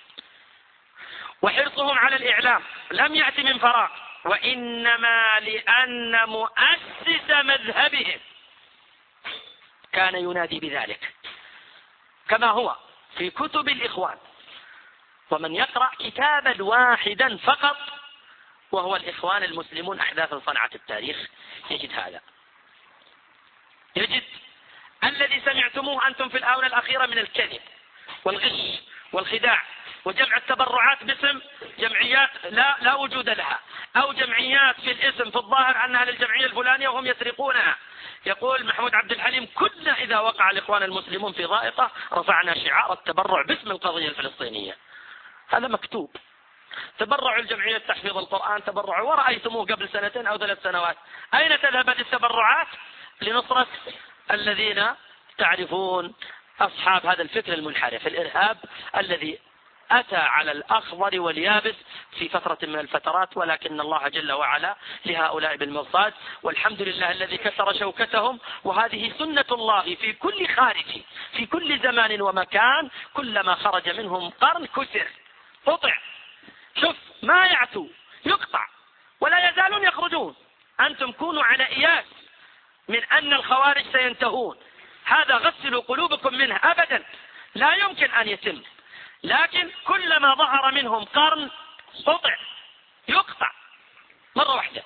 وحرصهم على الإعلام لم يأتي من فراغ، وإنما لأن مؤسس مذهبهم كان ينادي بذلك، كما هو في كتب الإخوان. ومن يقرأ كتابا واحدا فقط وهو الإخوان المسلمون أحداث صنعة التاريخ يجد هذا، يجد الذي سمعتموه أنتم في الآونة الأخيرة من الكذب والغش والخداع وجمع التبرعات باسم جمعيات لا وجود لها، أو جمعيات في الاسم في الظاهر أنها للجمعية الفلانية وهم يسرقونها. يقول محمود عبد الحليم: كنا إذا وقع الإخوان المسلمون في ضائقة رفعنا شعار التبرع باسم القضية الفلسطينية. هذا مكتوب. تبرعوا الجمعية تحفيظ القرآن، تبرعوا، ورأيتموه قبل 2 أو 3 سنوات. أين تذهبت التبرعات لنصرة الذين تعرفون أصحاب هذا الفكر المنحرف، الإرهاب الذي أتى على الأخضر واليابس في فترة من الفترات، ولكن الله جل وعلا لهؤلاء بالمرصاد، والحمد لله الذي كسر شوكتهم. وهذه سنة الله في كل خارج في كل زمان ومكان، كلما خرج منهم قرن كسر قطع. شوف، ما يعتوا يقطع ولا يزالون يخرجون. أنتم كونوا على إياس من أن الخوارج سينتهون، هذا غسلوا قلوبكم منه، أبدا لا يمكن أن يتم. لكن كلما ظهر منهم قرن قطع يقطع مرة واحدة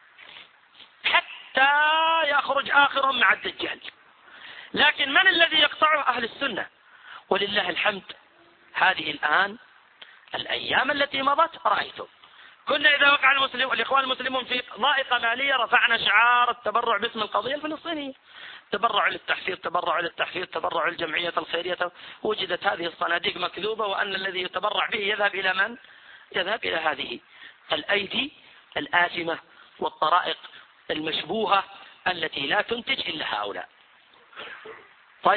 حتى يخرج آخرهم مع الدجال. لكن من الذي يقطعه؟ أهل السنة، ولله الحمد. هذه الآن الأيام التي مضت رأيتم كنا إذا وقع الإخوان المسلمون في ضائقة مالية رفعنا شعار التبرع باسم القضية الفلسطينية، تبرع للتحفيظ، تبرع للتحفيظ، تبرع للجمعية الخيرية. وجدت هذه الصناديق مكذوبة، وأن الذي يتبرع به يذهب إلى من؟ يذهب إلى هذه الأيدي الآثمة والطرائق المشبوهة التي لا تنتج إلا هؤلاء. طيب،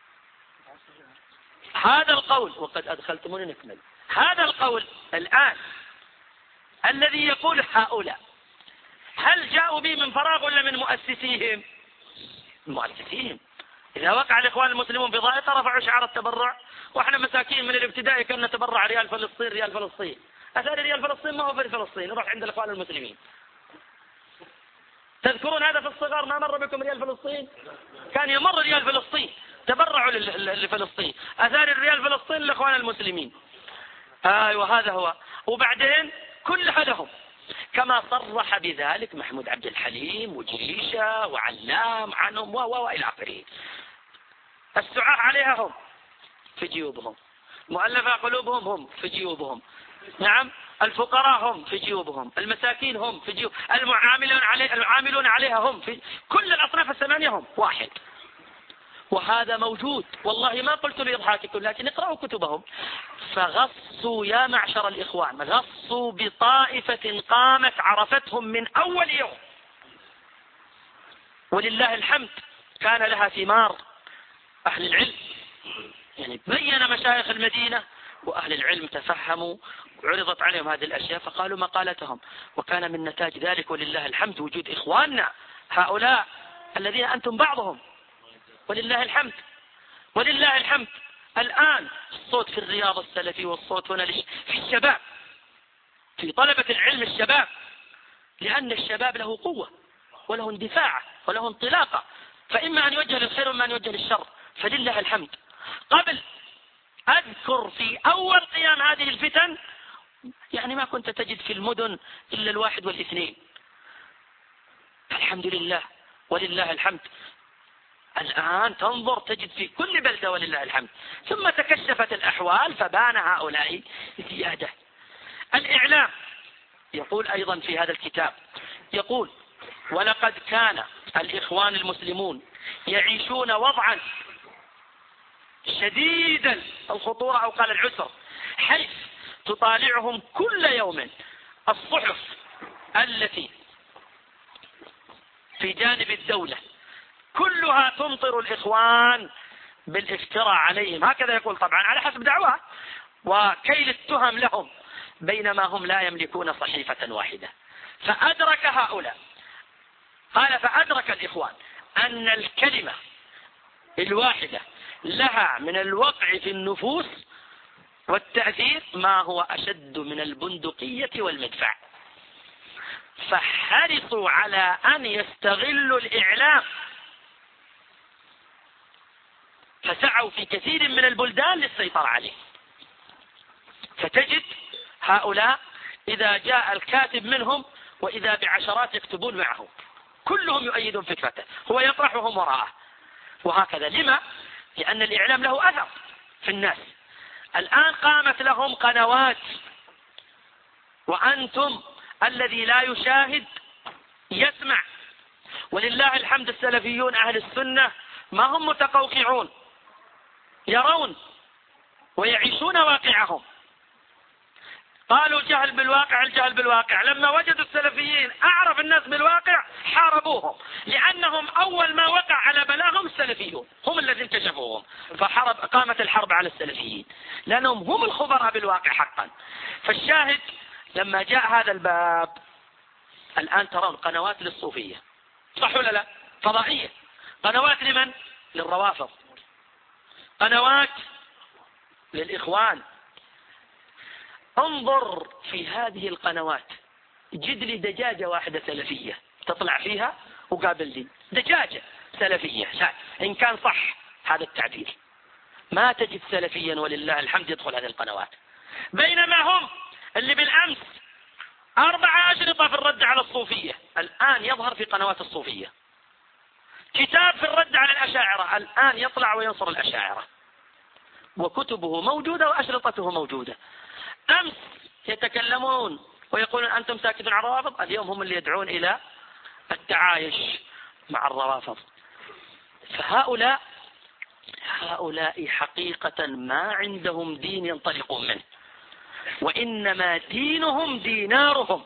هذا القول، وقد أدخلتموني نكمل، هذا القول الآن الذي يقول هؤلاء، هل جاءوا به من فراغ ولا من مؤسسيهم؟ مؤسسيهم. إذا وقع الإخوان المسلمون في ضائقة رفعوا شعار التبرع، وإحنا مساكين من الابتدائي كنا نتبرع ريال فلسطين ريال فلسطين. أثار ريال فلسطين ما هو في فلسطين، نروح عند الإخوان المسلمين. تذكرون هذا في الصغر؟ ما مر بكم ريال فلسطين؟ كان يمر ريال فلسطين، تبرعوا لفلسطين، أثار الريال فلسطين للإخوان المسلمين. وهذا هو. وبعدين كلها لهم، كما صرح بذلك محمود عبد الحليم وجريشة وعلام عنهم وإلى آخره. السعاة عليها هم في جيوبهم، مؤلفة قلوبهم هم في جيوبهم، نعم، الفقراء هم في جيوبهم، المساكين هم في جيوب، العاملون عليها هم في كل الأصناف الثمانية هم واحد. وهذا موجود، والله ما قلت لإضحاككم، لكن اقرأوا كتبهم. فغصوا يا معشر الإخوان، غصوا بطائفة قامت عرفتهم من أول يوم، ولله الحمد كان لها ثمار. أهل العلم يعني بين مشايخ المدينة وأهل العلم تفهموا وعرضت عليهم هذه الأشياء فقالوا مقالتهم، وكان من نتاج ذلك ولله الحمد وجود إخواننا هؤلاء الذين أنتم بعضهم، ولله الحمد ولله الحمد. الآن الصوت في الرياض السلفي، والصوت هنا في الشباب، في طلبة العلم الشباب، لأن الشباب له قوة وله اندفاع وله انطلاقة، فإما أن يوجه للخير وإما أن يوجه للشر، فلله الحمد. قبل أذكر في أول قيام هذه الفتن يعني ما كنت تجد في المدن إلا 1 و2. الحمد لله ولله الحمد. الآن تنظر تجد في كل بلدة ولله الحمد. ثم تكشفت الأحوال فبان هؤلاء زيادة. الإعلام يقول أيضا في هذا الكتاب، يقول: ولقد كان الإخوان المسلمون يعيشون وضعا شديد الخطورة أو قال العسر، حيث تطالعهم كل يوم الصحف التي في جانب الدولة كلها تمطر الإخوان بالافتراء عليهم، هكذا يقول طبعا على حسب دعواه، وكيل التهم لهم، بينما هم لا يملكون صحيفة واحدة. فأدرك هؤلاء، قال: فأدرك الإخوان أن الكلمة الواحدة لها من الوقع في النفوس والتأثير ما هو أشد من البندقية والمدفع، فحرصوا على أن يستغلوا الإعلام، فسعوا في كثير من البلدان للسيطرة عليه. فتجد هؤلاء إذا جاء الكاتب منهم وإذا بعشرات يكتبون معه، كلهم يؤيدون فكرته، هو يطرحهم وراءه، وهكذا. لما؟ لأن الإعلام له أثر في الناس. الآن قامت لهم قنوات، وأنتم الذي لا يشاهد يسمع، ولله الحمد. السلفيون أهل السنة ما هم متقوقعون، يرون ويعيشون واقعهم. قالوا الجهل بالواقع، الجهل بالواقع. لما وجدوا السلفيين أعرف الناس بالواقع حاربوهم، لأنهم أول ما وقع على بلاهم السلفيون، هم الذين كشفوهم، قامت الحرب على السلفيين، لأنهم هم الخبراء بالواقع حقا. فالشاهد لما جاء هذا الباب، الآن ترون قنوات للصوفية، صح ولا لا؟ فضائية. قنوات لمن؟ للروافض. قنوات للإخوان. انظر في هذه القنوات، جد لي دجاجة واحدة سلفية تطلع فيها وقابل لي دجاجة سلفية، لا إن كان صح هذا التعبير، ما تجد سلفيا ولله الحمد يدخل هذه القنوات. بينما هم اللي بالأمس 4 أشرطة في الرد على الصوفية، الآن يظهر في قنوات الصوفية. كتاب في الرد على الأشاعرة، الآن يطلع وينصر الأشاعرة، وكتبه موجودة وأشرطته موجودة. أمس يتكلمون ويقولون أنتم ساكتون عن الروافض، اليوم هم اللي يدعون إلى التعايش مع الروافض. فهؤلاء حقيقة ما عندهم دين ينطلقون منه، وإنما دينهم دينارهم،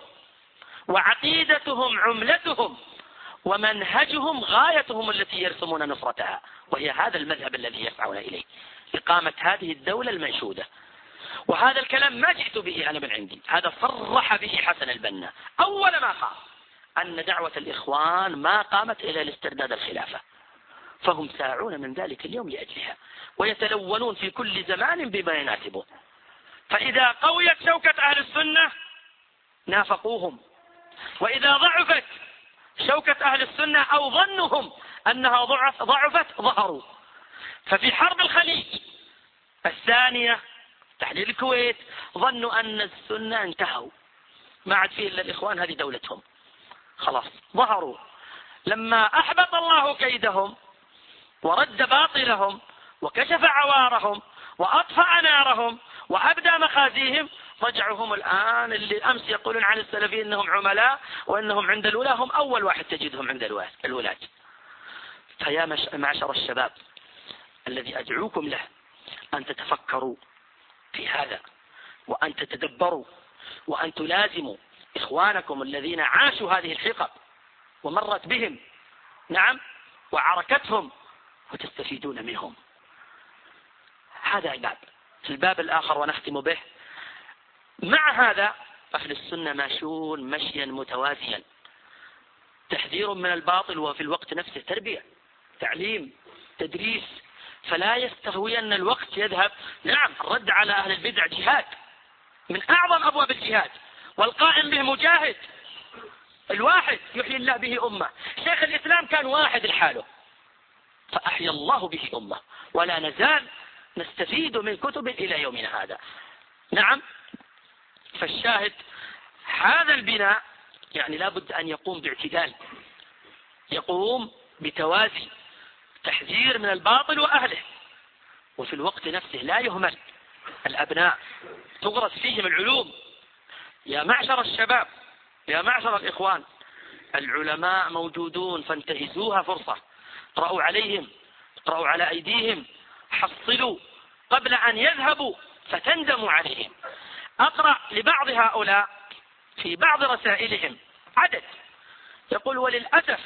وعقيدتهم عملتهم، ومنهجهم غايتهم التي يرسمون نصرتها، وهي هذا المذهب الذي يسعون إليه، إقامة هذه الدولة المنشودة. وهذا الكلام ما جئت به أنا من عندي، هذا صرح به حسن البنا أول ما قام، أن دعوة الإخوان ما قامت إلى الاسترداد الخلافة، فهم ساعون من ذلك اليوم لأجلها، ويتلونون في كل زمان بما يناسبه. فإذا قويت شوكة أهل السنة نافقوهم، وإذا ضعفت شوكة أهل السنة أو ظنهم أنها ضعفت ظهروا. ففي حرب الخليج الثانية تحرير الكويت ظنوا أن السنة انتهوا، ما عاد فيه إلا الإخوان، هذه دولتهم، خلاص ظهروا. لما أحبط الله كيدهم ورد باطلهم وكشف عوارهم وأطفأ نارهم وأبدى مخازيهم، رجعوا هم الآن اللي أمس يقولون عن السلفيين أنهم عملاء وأنهم عند الولاة، هم أول واحد تجدهم عند الولاة. فيا معشر الشباب الذي أدعوكم له أن تتفكروا في هذا، وأن تتدبروا، وأن تلازموا إخوانكم الذين عاشوا هذه الحقب ومرت بهم، نعم، وعركتهم، وتستفيدون منهم. هذا الباب. الباب الآخر ونختم به، مع هذا أهل السنة ماشون مشيا متوازيا، تحذير من الباطل وفي الوقت نفسه تربية، تعليم، تدريس، فلا يستهوين الوقت يذهب. نعم، الرد على أهل البدع جهاد من أعظم أبواب الجهاد، والقائم به مجاهد، الواحد يحيي الله به أمة. شيخ الإسلام كان واحد لحاله فأحيا الله به أمة، ولا نزال نستفيد من كتب إلى يومنا هذا. نعم، فالشاهد هذا البناء يعني لابد أن يقوم باعتدال، يقوم بتوازي، تحذير من الباطل وأهله، وفي الوقت نفسه لا يهمل الأبناء، تغرس فيهم العلوم. يا معشر الشباب، يا معشر الإخوان، العلماء موجودون فانتهزوها فرصة، اقرأوا عليهم، اقرأوا على أيديهم، حصلوا قبل أن يذهبوا فتندموا عليهم. أقرأ لبعض هؤلاء في بعض رسائلهم عدد يقول: وللأسف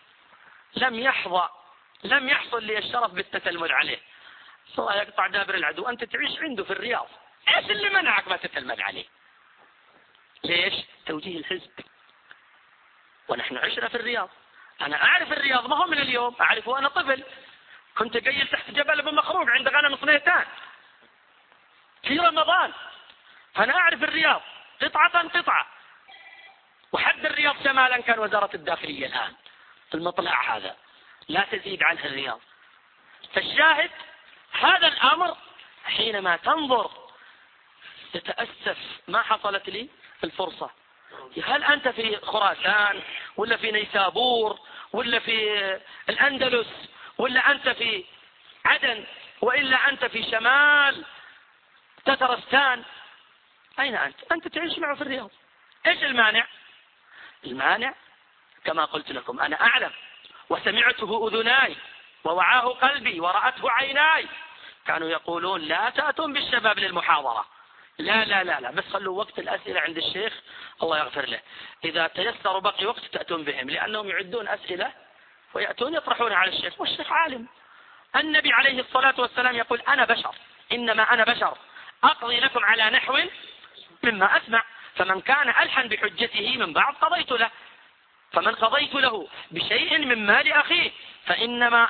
لم يحصل لي الشرف بالتتلمذ عليه. الله يقطع دابر العدو، أنت تعيش عنده في الرياض، إيش اللي منعك ما تتلمذ عليه؟ ليش؟ توجيه الحزب. ونحن عشنا في الرياض، أنا أعرف الرياض، ما هو من اليوم، أعرفه أنا طفل، كنت قيل تحت جبل ابن مخروق عند غنم صنيتان في رمضان، فأنا أعرف الرياض قطعة، وحد الرياض شمالا كان وزارة الداخلية الآن في المطلع هذا، لا تزيد عنه الرياض. فالشاهد هذا الأمر حينما تنظر تتأسف، ما حصلت لي الفرصة. هل أنت في خراسان ولا في نيسابور ولا في الأندلس ولا أنت في عدن وإلا أنت في شمال تترستان؟ أين أنت؟ أنت تعيش معه في الرياض. إيش المانع؟ المانع كما قلت لكم، أنا أعلم وسمعته أذناي ووعاه قلبي ورأته عيناي، كانوا يقولون لا تأتون بالشباب للمحاضرة، لا لا لا لا، بس خلوا وقت الأسئلة عند الشيخ الله يغفر له، إذا تيسر بقي وقت تأتون بهم، لأنهم يعدون أسئلة ويأتون يطرحون على الشيخ، والشيخ عالم. النبي عليه الصلاة والسلام يقول: أنا بشر، إنما أنا بشر أقضي لكم على نحو مما أسمع، فمن كان ألحن بحجته من بعض قضيت له، فمن قضيت له بشيء من مال أخيه فإنما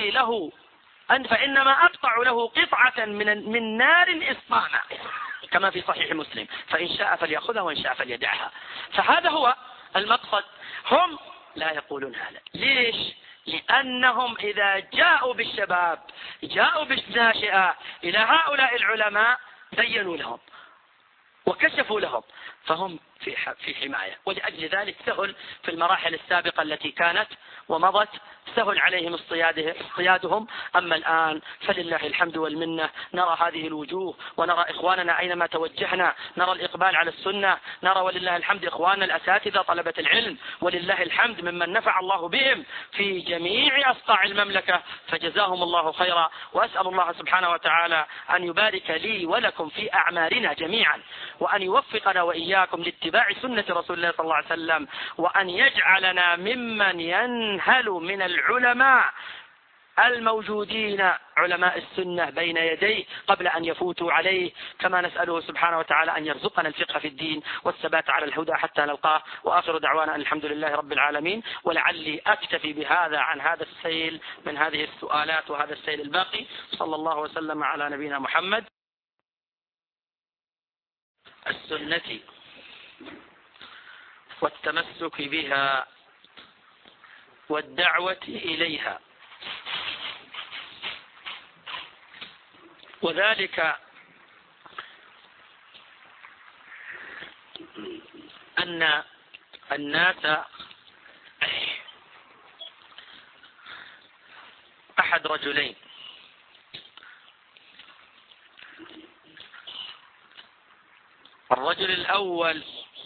أقطع له قطعة من نار إصطامة، كما في صحيح مسلم، فإن شاء فليأخذها وإن شاء فليدعها. فهذا هو المقصد. هم لا يقولون هذا. ليش؟ لأنهم إذا جاءوا بالشباب، جاءوا بالناشئة إلى هؤلاء العلماء، زينوا لهم وكشفوا لهم، فهم في حماية. ولأجل ذلك سهل في المراحل السابقة التي كانت ومضت، سهل عليهم اصطيادهم. أما الآن فلله الحمد والمنة، نرى هذه الوجوه ونرى إخواننا أينما توجهنا، نرى الإقبال على السنة، نرى ولله الحمد إخواننا الأساتذة طلبة العلم ولله الحمد ممن نفع الله بهم في جميع أصقاع المملكة، فجزاهم الله خيرا. وأسأل الله سبحانه وتعالى أن يبارك لي ولكم في أعمارنا جميعا، وأن يوفقنا وإياكم لاتباع سنة رسول الله صلى الله عليه وسلم، وأن يجعلنا ممن ينهل من العلماء الموجودين علماء السنة بين يديه قبل أن يفوتوا عليه، كما نسأله سبحانه وتعالى أن يرزقنا الفقه في الدين والثبات على الهدى حتى نلقاه. وآخر دعوانا أن الحمد لله رب العالمين. ولعلي أكتفي بهذا عن هذا السيل من هذه السؤالات وهذا السيل الباقي. صلى الله وسلم على نبينا محمد. السنة والتمسك بها والدعوة إليها، وذلك أن الناس أحد رجلين، الرجل الأول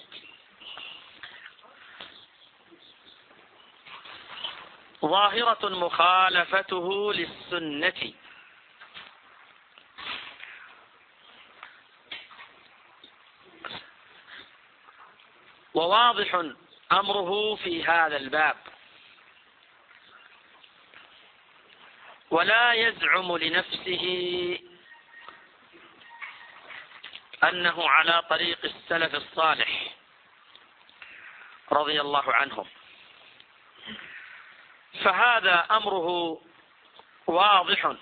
ظاهرة مخالفته للسنة، وواضح أمره في هذا الباب، ولا يزعم لنفسه أنه على طريق السلف الصالح رضي الله عنهم، فهذا أمره واضح.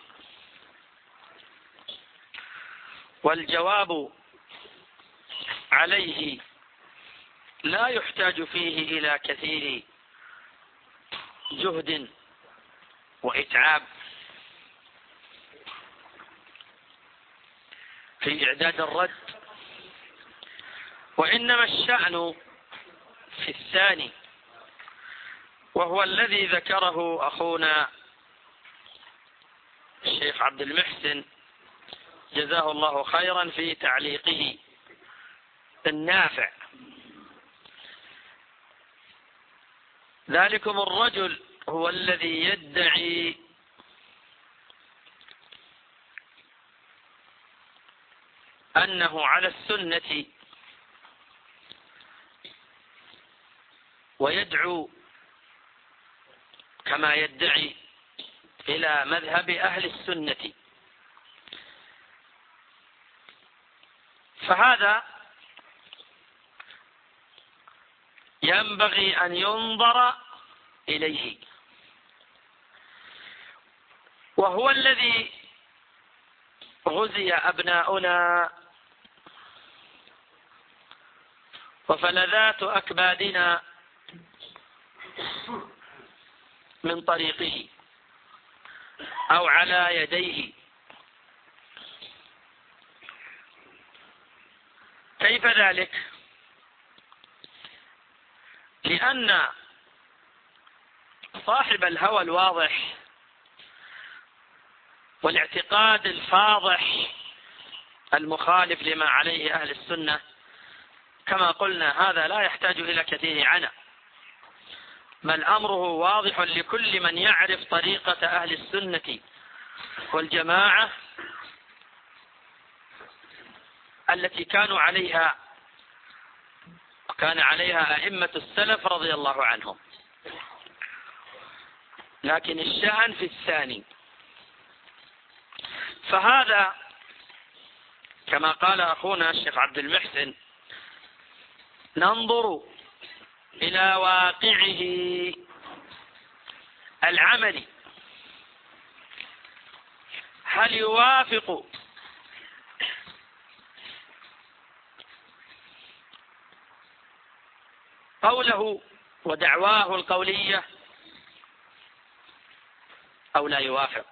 والجواب عليه لا يحتاج فيه إلى كثير جهد وإتعاب في إعداد الرد، وإنما الشأن في الثاني، وهو الذي ذكره أخونا الشيخ عبد المحسن جزاه الله خيرا في تعليقه النافع. ذلكم الرجل هو الذي يدعي أنه على السنة ويدعو كما يدعي إلى مذهب أهل السنة، فهذا ينبغي أن ينظر إليه، وهو الذي غزي أبناؤنا وفلذات أكبادنا من طريقه أو على يديه. كيف ذلك؟ لأن صاحب الهوى الواضح والاعتقاد الفاضح المخالف لما عليه أهل السنة، كما قلنا هذا لا يحتاج إلى كثير عناء، بل أمره واضح لكل من يعرف طريقة أهل السنة والجماعة التي كان عليها أئمة السلف رضي الله عنهم. لكن الشأن في الثاني، فهذا كما قال أخونا الشيخ عبد المحسن ننظر إلى واقعه العملي، هل يوافق قوله ودعواه القولية أو لا يوافق؟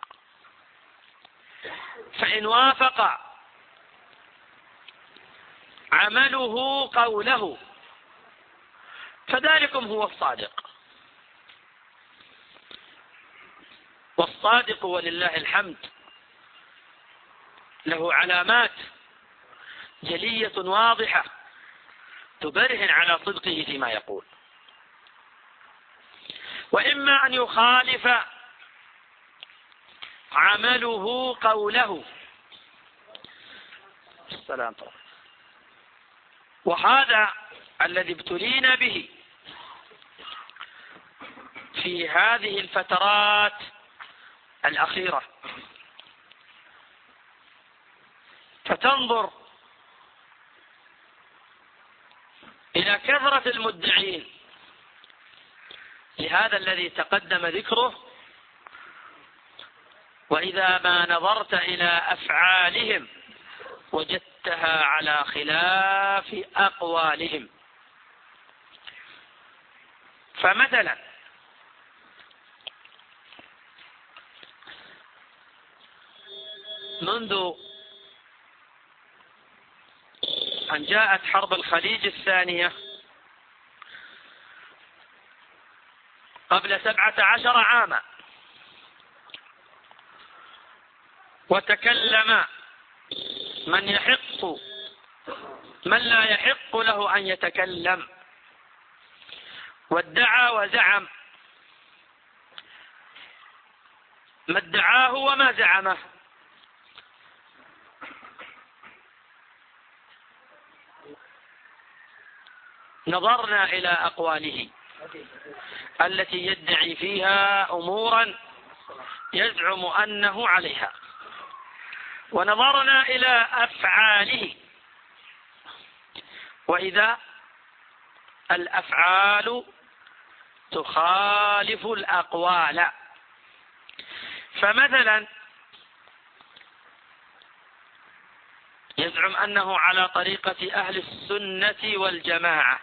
فإن وافق عمله قوله فذلكم هو الصادق. والصادق ولله الحمد له علامات جلية واضحة تبرهن على صدقه فيما يقول. وإما أن يخالف عمله قوله. السلام. وهذا الذي ابتلينا به في هذه الفترات الأخيرة، فتنظر إلى كثرة المدعين لهذا الذي تقدم ذكره، وإذا ما نظرت إلى أفعالهم وجدتها على خلاف أقوالهم. فمثلا منذ أن جاءت حرب الخليج الثانية قبل 17 عاما، وتكلم من لا يحق له أن يتكلم، وادعى وزعم ما ادعاه وما زعمه. نظرنا إلى أقواله التي يدعي فيها أمورا يزعم أنه عليها، ونظرنا إلى أفعاله، وإذا الأفعال تخالف الأقوال. فمثلا يزعم أنه على طريقة أهل السنة والجماعة،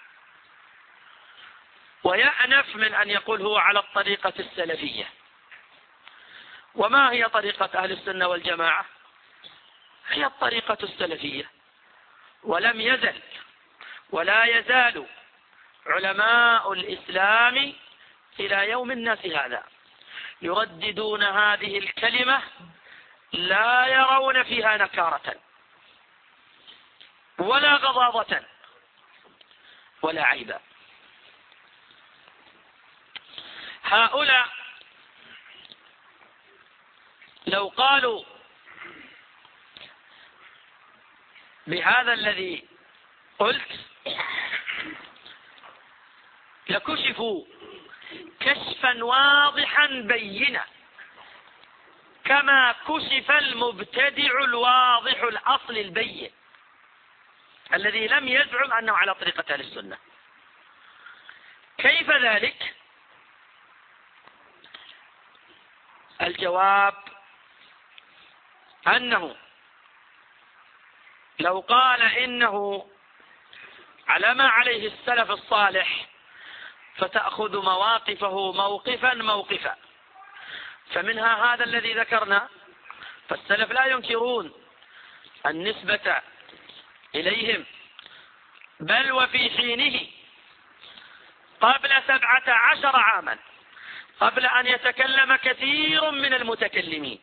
ويأنف من أن يقول هو على الطريقة السلفية. وما هي طريقة أهل السنة والجماعة؟ هي الطريقة السلفية. ولم يزل ولا يزال علماء الإسلام إلى يوم الناس هذا يرددون هذه الكلمة، لا يرون فيها نكارة ولا غضاضة ولا عيبا. هؤلاء لو قالوا بهذا الذي قلت لكشفوا كشفا واضحا بينا، كما كشف المبتدع الواضح الأصل البين الذي لم يزعم أنه على طريقة أهل السنة. كيف ذلك؟ الجواب أنه لو قال إنه على ما عليه السلف الصالح فتأخذ مواقفه موقفا، فمنها هذا الذي ذكرنا. فالسلف لا ينكرون النسبة إليهم، بل وفي حينه قبل 17 عاما، قبل أن يتكلم كثير من المتكلمين.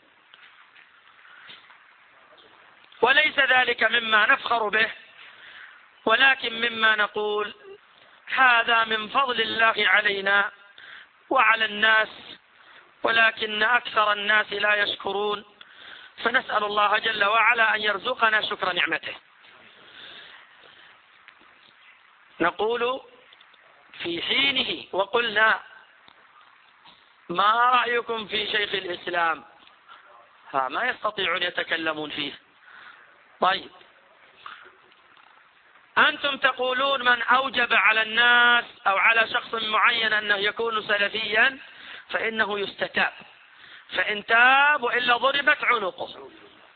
وليس ذلك مما نفخر به، ولكن مما نقول هذا من فضل الله علينا وعلى الناس، ولكن أكثر الناس لا يشكرون، فنسأل الله جل وعلا أن يرزقنا شكر نعمته. نقول في حينه وقلنا ما رأيكم في شيخ الإسلام؟ ما يستطيعون يتكلمون فيه. طيب أنتم تقولون من أوجب على الناس أو على شخص معين أنه يكون سلفيا فإنه يستتاب، فإن تاب وإلا ضربت عنقه.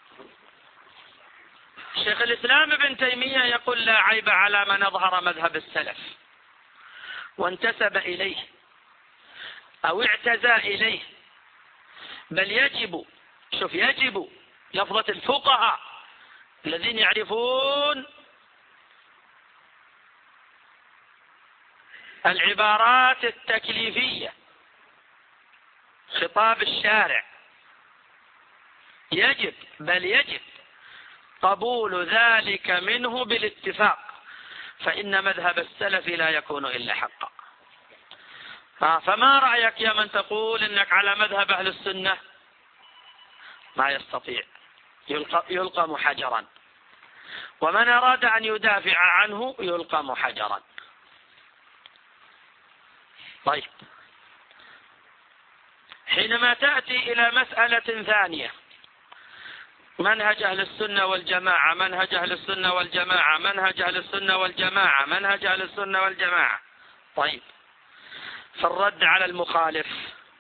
شيخ الإسلام ابن تيمية يقول لا عيب على من أظهر مذهب السلف وانتسب إليه أو اعتزى إليه، بل يجب لفظة الفقهاء الذين يعرفون العبارات التكليفية، خطاب الشارع، يجب بل يجب قبول ذلك منه بالاتفاق، فإن مذهب السلف لا يكون إلا حقا. فما رأيك يا من تقول إنك على مذهب أهل السنة؟ ما يستطيع، يلقى محجرا، ومن أراد أن يدافع عنه يلقى محجرا. طيب، حينما تأتي إلى مسألة ثانية، منهج أهل السنة والجماعة، منهج أهل السنة والجماعة، منهج أهل السنة والجماعة، منهج أهل السنة والجماعة. طيب، فالرد على المخالف،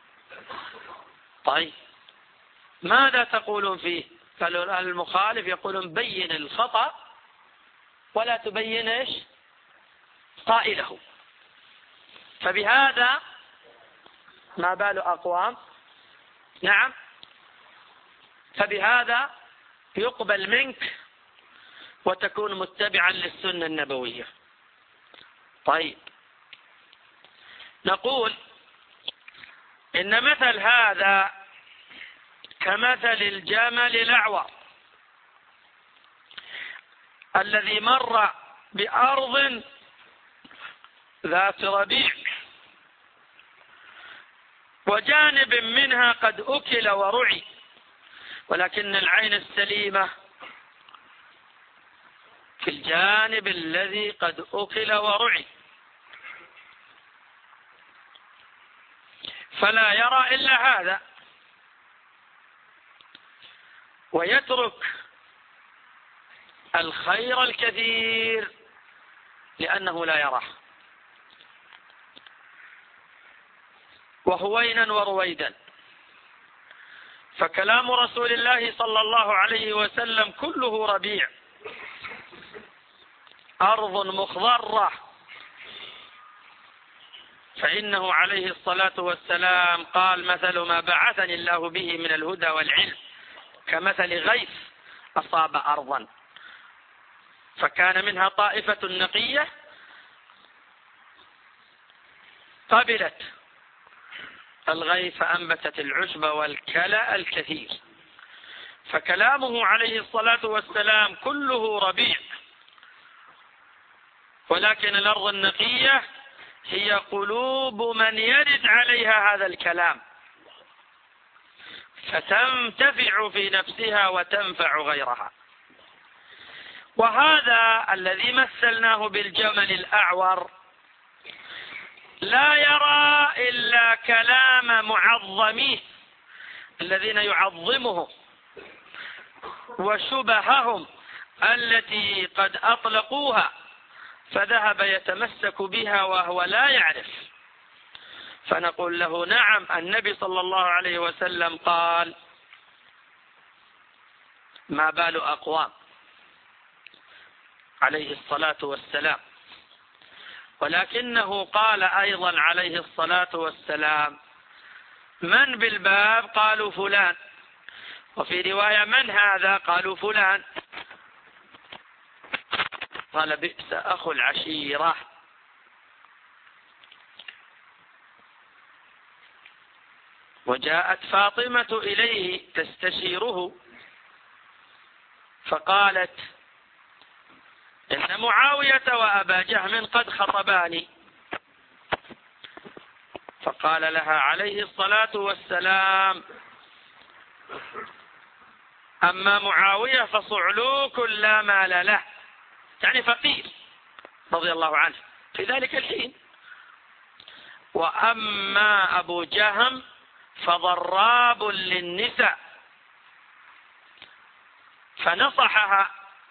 طيب ماذا تقولون فيه؟ قالوا المخالف يقولون بين الخطأ ولا تبين ايش قائله. فبهذا ما بال أقوام، نعم، فبهذا يقبل منك وتكون متبعا للسنة النبوية. طيب، نقول إن مثل هذا كمثل الجمل الأعور الذي مر بأرض ذات ربيع وجانب منها قد أكل ورعي، ولكن العين السليمة في الجانب الذي قد أكل ورعي، فلا يرى إلا هذا ويترك الخير الكثير لأنه لا يراه. وهوينا ورويدا، فكلام رسول الله صلى الله عليه وسلم كله ربيع، أرض مخضرة، فإنه عليه الصلاة والسلام قال: مثل ما بعثني الله به من الهدى والعلم كمثل غيث أصاب أرضا فكان منها طائفة نقية قبلت الغيث فأنبتت العشب والكلأ الكثير. فكلامه عليه الصلاة والسلام كله ربيع، ولكن الأرض النقية هي قلوب من يرد عليها هذا الكلام فتنتفع في نفسها وتنفع غيرها. وهذا الذي مثلناه بالجمل الأعور لا يرى إلا كلام معظميه الذين يعظمهم وشبههم التي قد أطلقوها، فذهب يتمسك بها وهو لا يعرف. فنقول له: نعم، النبي صلى الله عليه وسلم قال: ما بال أقوام، عليه الصلاة والسلام. ولكنه قال أيضا عليه الصلاة والسلام: من بالباب؟ قالوا فلان. وفي رواية: من هذا؟ قالوا فلان. قال: بئس أخو العشيرة. وجاءت فاطمة إليه تستشيره فقالت: إن معاوية وأبا جهم قد خطباني. فقال لها عليه الصلاة والسلام: أما معاوية فصعلوك لا مال له، يعني فقير رضي الله عنه في ذلك الحين، وأما أبو جهم فضراب للنساء. فنصحها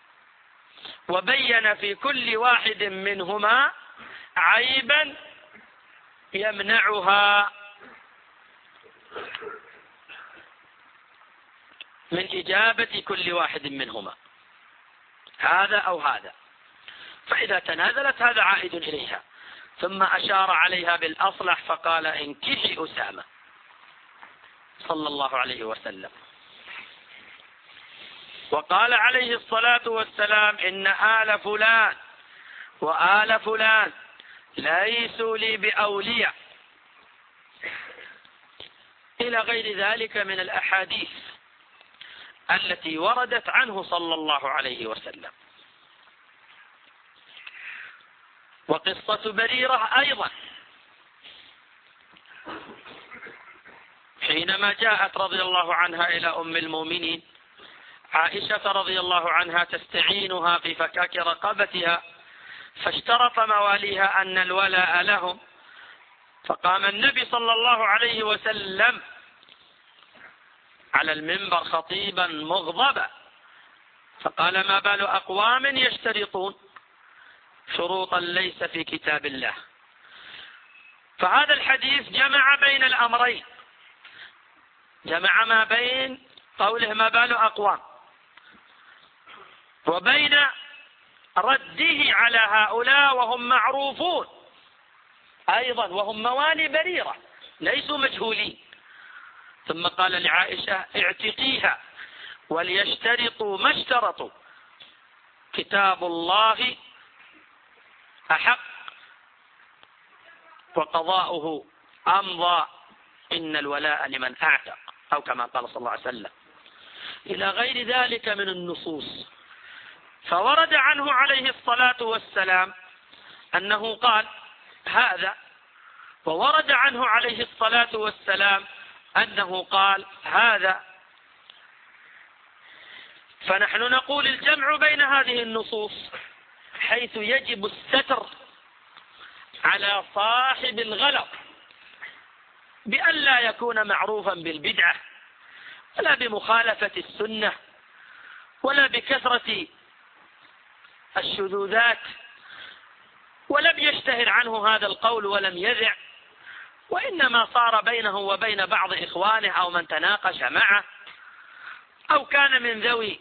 وبين في كل واحد منهما عيبا يمنعها من إجابة كل واحد منهما، هذا أو هذا، فإذا تنازلت هذا عائد إليها. ثم أشار عليها بالأصلح فقال: انكحي أسامة، صلى الله عليه وسلم. وقال عليه الصلاة والسلام: إن آل فلان وآل فلان ليسوا لي بأولياء، إلى غير ذلك من الأحاديث التي وردت عنه صلى الله عليه وسلم. وقصة بريرة أيضا حينما جاءت رضي الله عنها إلى أم المؤمنين عائشة رضي الله عنها تستعينها في فكاك رقبتها، فاشترط مواليها أن الولاء لهم، فقام النبي صلى الله عليه وسلم على المنبر خطيبا مغضبا فقال: ما بال أقوام يشترطون شروطا ليس في كتاب الله. فهذا الحديث جمع بين الأمرين، جمع ما بين قوله ما بال أقوام وبين رده على هؤلاء وهم معروفون أيضا، وهم موالي بريرة ليسوا مجهولين. ثم قال لعائشة: اعتقيها وليشترطوا ما اشترطوا، كتاب الله أحق وقضاؤه أمضى، إن الولاء لمن أعتق، أو كما قال صلى الله عليه وسلم، إلى غير ذلك من النصوص. فورد عنه عليه الصلاة والسلام أنه قال هذا، وورد عنه عليه الصلاة والسلام أنه قال هذا. فنحن نقول الجمع بين هذه النصوص حيث يجب الستر على صاحب الغلط بأن لا يكون معروفا بالبدعة ولا بمخالفة السنة ولا بكثرة الشذوذات، ولم يشتهر عنه هذا القول ولم يذع، وإنما صار بينه وبين بعض إخوانه أو من تناقش معه أو كان من ذوي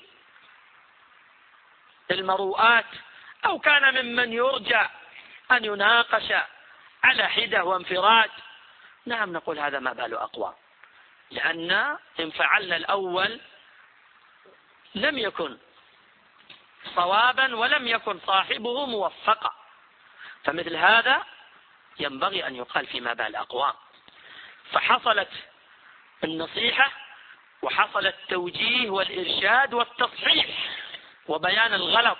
المروءات أو كان ممن يرجى أن يناقش على حدة وانفراد. نعم، نقول هذا ما بال أقوام، لأن إن فعلنا الأول لم يكن صوابا ولم يكن صاحبه موفقا، فمثل هذا ينبغي أن يقال فيما بال أقوام. فحصلت النصيحة وحصل التوجيه والإرشاد والتصحيح وبيان الغلط،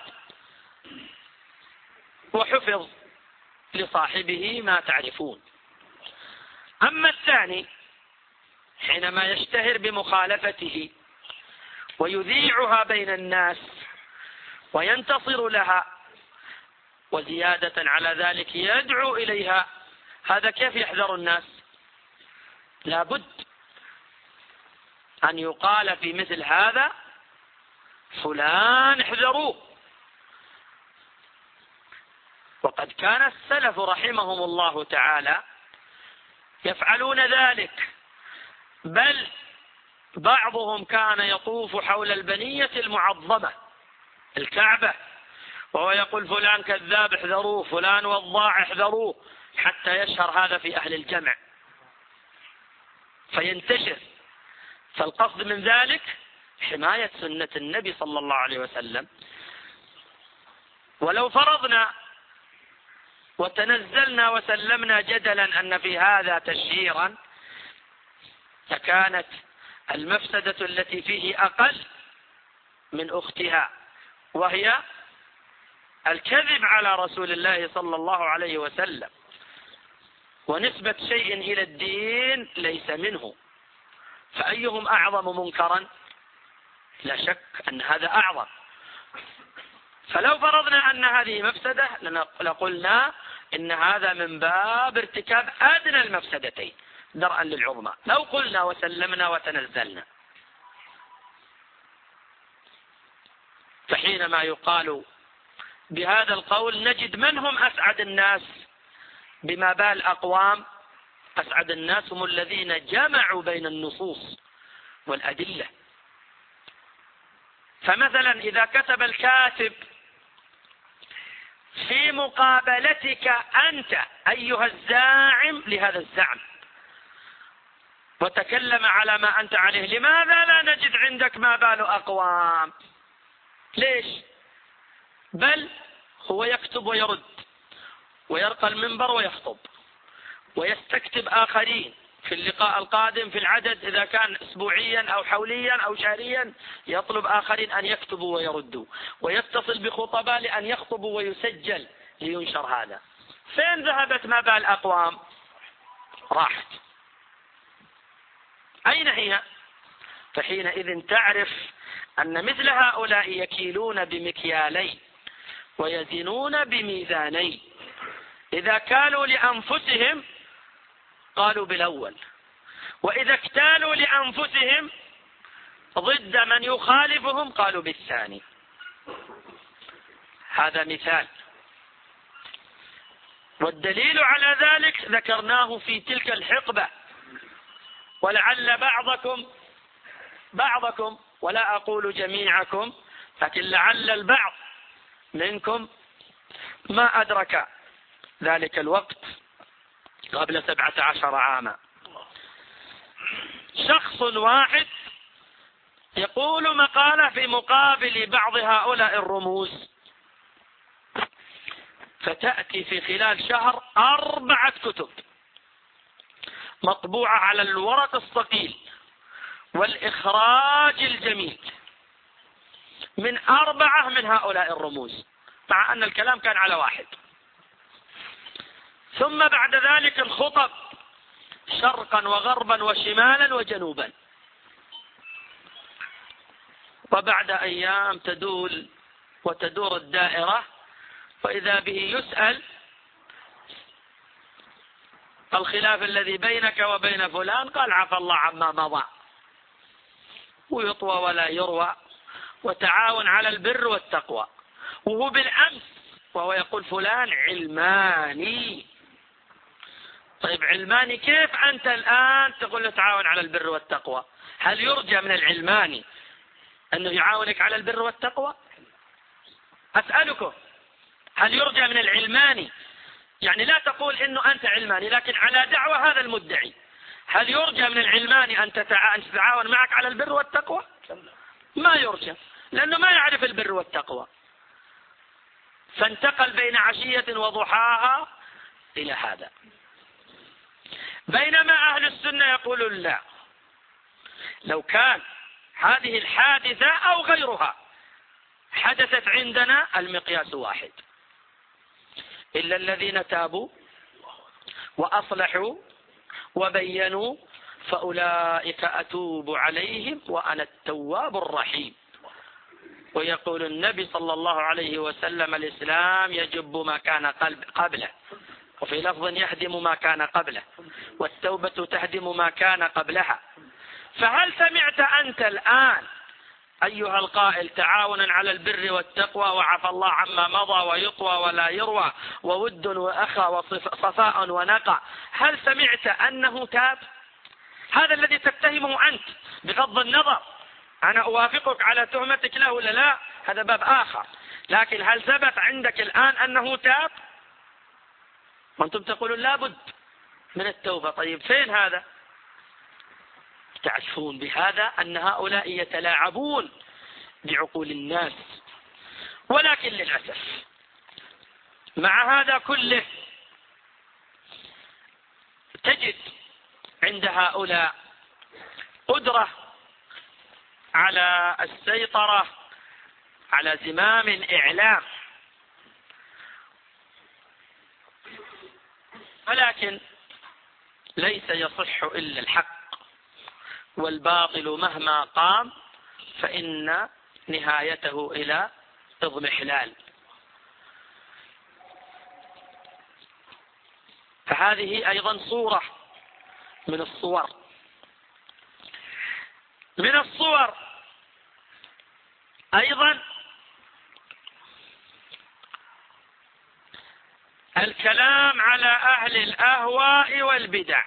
وحفظ لصاحبه ما تعرفون. أما الثاني حينما يشتهر بمخالفته ويذيعها بين الناس وينتصر لها وزيادة على ذلك يدعو إليها، هذا كيف يحذر الناس؟ لابد أن يقال في مثل هذا فلان احذروه. وقد كان السلف رحمهم الله تعالى يفعلون ذلك، بل بعضهم كان يطوف حول البنية المعظمة الكعبة وهو يقول فلان كذاب احذروه، فلان وضاع احذروه، حتى يشهر هذا في أهل الجمع فينتشر. فالقصد من ذلك حماية سنة النبي صلى الله عليه وسلم. ولو فرضنا وتنزلنا وسلمنا جدلا أن في هذا تشهيرا لكانت المفسدة التي فيه أقل من أختها، وهي الكذب على رسول الله صلى الله عليه وسلم ونسبة شيء إلى الدين ليس منه. فأيهم أعظم منكرا؟ لا شك أن هذا أعظم. فلو فرضنا أن هذه مفسدة لقلنا إن هذا من باب ارتكاب أدنى المفسدتين درءا للعظمى، لو قلنا وسلمنا وتنزلنا. فحينما يقال بهذا القول نجد من هم أسعد الناس بما بال أقوام. أسعد الناس هم الذين جمعوا بين النصوص والأدلة. فمثلا إذا كتب الكاتب في مقابلتك أنت أيها الزاعم لهذا الزعم وتكلم على ما أنت عليه، لماذا لا نجد عندك ما بال أقوام؟ ليش؟ بل هو يكتب ويرد ويرقى المنبر ويخطب، ويستكتب آخرين في اللقاء القادم في العدد إذا كان أسبوعيا أو حوليا أو شهريا، يطلب آخرين أن يكتبوا ويردوا، ويتصل بخطباء لأن يخطبوا ويسجل لينشر هذا. فين ذهبت ما بال أقوام؟ راحت. أين هي؟ فحينئذ تعرف أن مثل هؤلاء يكيلون بمكيالين ويزنون بميزانين. إذا كالوا لأنفسهم قالوا بالأول، وإذا اكتالوا لأنفسهم ضد من يخالفهم قالوا بالثاني. هذا مثال، والدليل على ذلك ذكرناه في تلك الحقبة. ولعل بعضكم ولا أقول جميعكم، لكن لعل البعض منكم ما أدرك ذلك الوقت قبل 17 عاما. شخص واحد يقول مقالة في مقابل بعض هؤلاء الرموز، فتأتي في خلال شهر 4 كتب مطبوعة على الورق الثقيل والإخراج الجميل من 4 من هؤلاء الرموز، مع أن الكلام كان على واحد. ثم بعد ذلك الخطب شرقا وغربا وشمالا وجنوبا. وبعد أيام تدور الدائرة، وإذا به يسأل الخلاف الذي بينك وبين فلان، قال عفى الله عما مضى، ويطوى ولا يروى، وتعاون على البر والتقوى. وهو بالأمس وهو يقول فلان علماني. طيب علماني كيف أنت الآن تقول له تعاون على البر والتقوى؟ هل يرجى من العلماني أنه يعاونك على البر والتقوى؟ أسألكم، هل يرجى من العلماني، يعني لا تقول إنه أنت علماني لكن على دعوة هذا المدعي، هل يرجى من العلماني أن تتعاون معك على البر والتقوى؟ ما يرجى، لأنه ما يعرف البر والتقوى. فانتقل بين عشية وضحاها إلى هذا. بينما أهل السنة يقولون لا، لو كان هذه الحادثة أو غيرها حدثت عندنا المقياس واحد، إلا الذين تابوا وأصلحوا وبينوا فأولئك أتوب عليهم وأنا التواب الرحيم. ويقول النبي صلى الله عليه وسلم الإسلام يجب ما كان قبله، وفي لفظ يهدم ما كان قبله، والتوبة تهدم ما كان قبلها. فهل سمعت أنت الآن أيها القائل تعاونا على البر والتقوى وعفى الله عما مضى ويطوى ولا يروى وود وأخى وصفاء ونقى، هل سمعت أنه تاب؟ هذا الذي تتهمه أنت بغض النظر، أنا أوافقك على تهمتك له ولا لا، هذا باب آخر، لكن هل ثبت عندك الآن أنه تاب؟ وأنتم تقولون لابد من التوبة. طيب فين هذا؟ تعرفون بهذا أن هؤلاء يتلاعبون بعقول الناس. ولكن للأسف مع هذا كله تجد عند هؤلاء قدرة على السيطرة على زمام الإعلام، ولكن ليس يصح إلا الحق، والباطل مهما قام فإن نهايته إلى اضمحلال. فهذه أيضا صورة من الصور. من الصور أيضا الكلام على أهل الأهواء والبدع.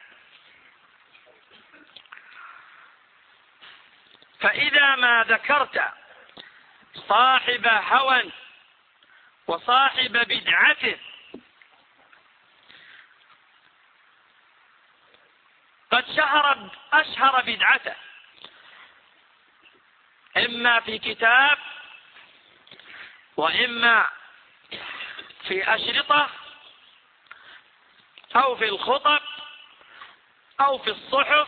فإذا ما ذكرت صاحب هوى وصاحب بدعة قد أشهر بدعته إما في كتاب وإما في أشرطة أو في الخطب أو في الصحف،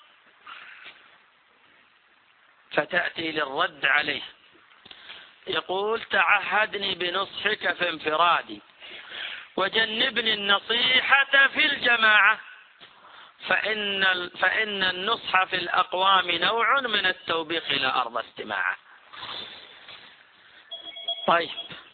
فتأتي للرد عليه، يقول: تعهدني بنصحك في انفرادي وجنبني النصيحة في الجماعة، فإن النصح في الأقوام نوع من التوبيخ إلى أرض استماعه. طيب،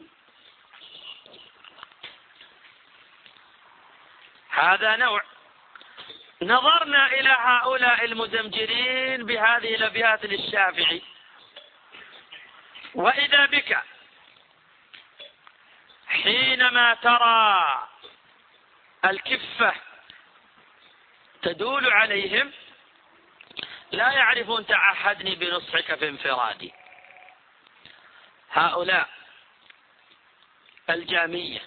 هذا نوع. نظرنا إلى هؤلاء المزمجرين بهذه الأبيات للشافعي، وإذا بك حينما ترى الكفة تدول عليهم لا يعرفون تعهدني بنصحك في انفرادي. هؤلاء الجامية،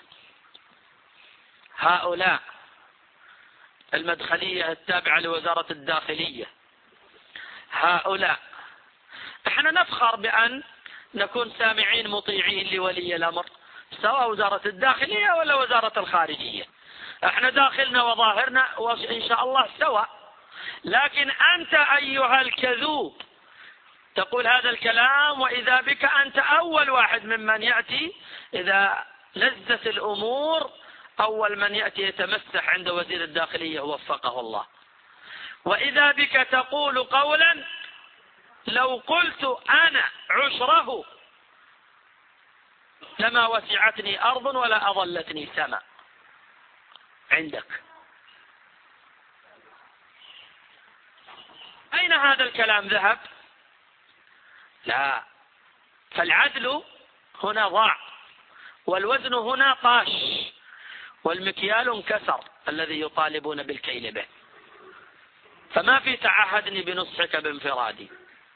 هؤلاء المدخلية التابعة لوزارة الداخلية، هؤلاء احنا نفخر بأن نكون سامعين مطيعين لولي الأمر، سواء وزارة الداخلية ولا وزارة الخارجية، احنا داخلنا وظاهرنا وإن شاء الله سواء. لكن أنت أيها الكذوب تقول هذا الكلام، وإذا بك أنت أول واحد ممن يأتي إذا لزت الأمور، أول من يأتي يتمسح عند وزير الداخلية وفقه الله. وإذا بك تقول قولا لو قلت أنا عشره لما وسعتني أرض ولا أظلتني سماء. عندك أين هذا الكلام ذهب؟ لا، فالعدل هنا ضاع، والوزن هنا طاش، والمكيال انكسر الذي يطالبون بالكيل به. فما في تعهدني بنصحك بانفرادي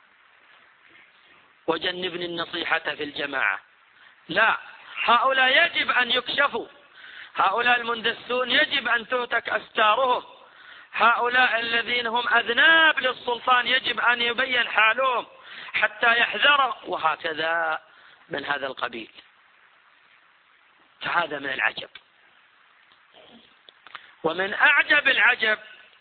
وجنبني النصيحة في الجماعة. لا، هؤلاء يجب أن يكشفوا، هؤلاء المندسون يجب أن تهتك أستارهم، هؤلاء الذين هم أذناب للسلطان يجب أن يبين حالهم حتى يحذروا، وهكذا من هذا القبيل. فهذا من العجب. ومن أعجب العجب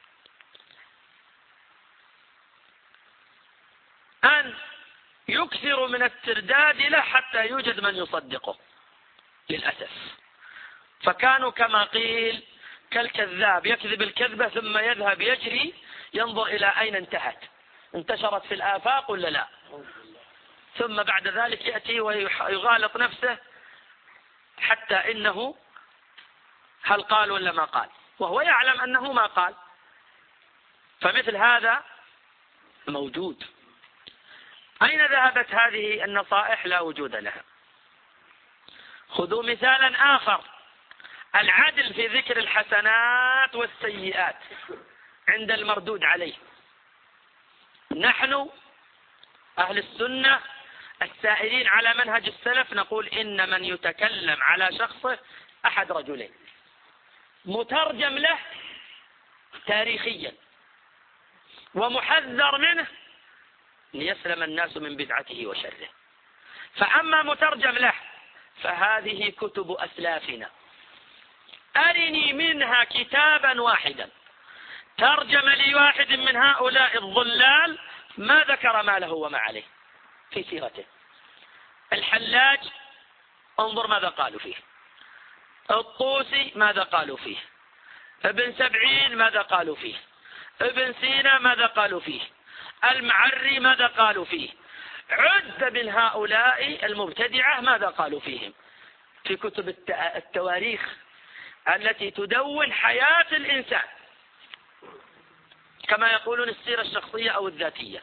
أن يكثر من الترداد له حتى يوجد من يصدقه للأسف. فكانوا كما قيل كالكذاب يكذب الكذبة ثم يذهب يجري ينظر إلى أين انتهت، انتشرت في الآفاق ولا لا، ثم بعد ذلك يأتي ويغالط نفسه حتى إنه هل قال ولا ما قال، وهو يعلم أنه ما قال. فمثل هذا موجود. أين ذهبت هذه النصائح؟ لا وجود لها. خذوا مثالا آخر، العدل في ذكر الحسنات والسيئات عند المردود عليه. نحن أهل السنة السائرين على منهج السلف نقول إن من يتكلم على شخصه أحد رجلين: مترجم له تاريخيا ومحذر منه ليسلم الناس من بدعته وشره. فأما مترجم له فهذه كتب أسلافنا، أرني منها كتابا واحدا ترجم لي واحد من هؤلاء الضلال ما ذكر ما له وما عليه في سيرته. الحلاج انظر ماذا قالوا فيه، الطوسي ماذا قالوا فيه، ابن سبعين ماذا قالوا فيه، ابن سينا ماذا قالوا فيه، المعري ماذا قالوا فيه، عد من هؤلاء المبتدعة ماذا قالوا فيهم في كتب التواريخ التي تدون حياة الإنسان، كما يقولون السيرة الشخصية أو الذاتية،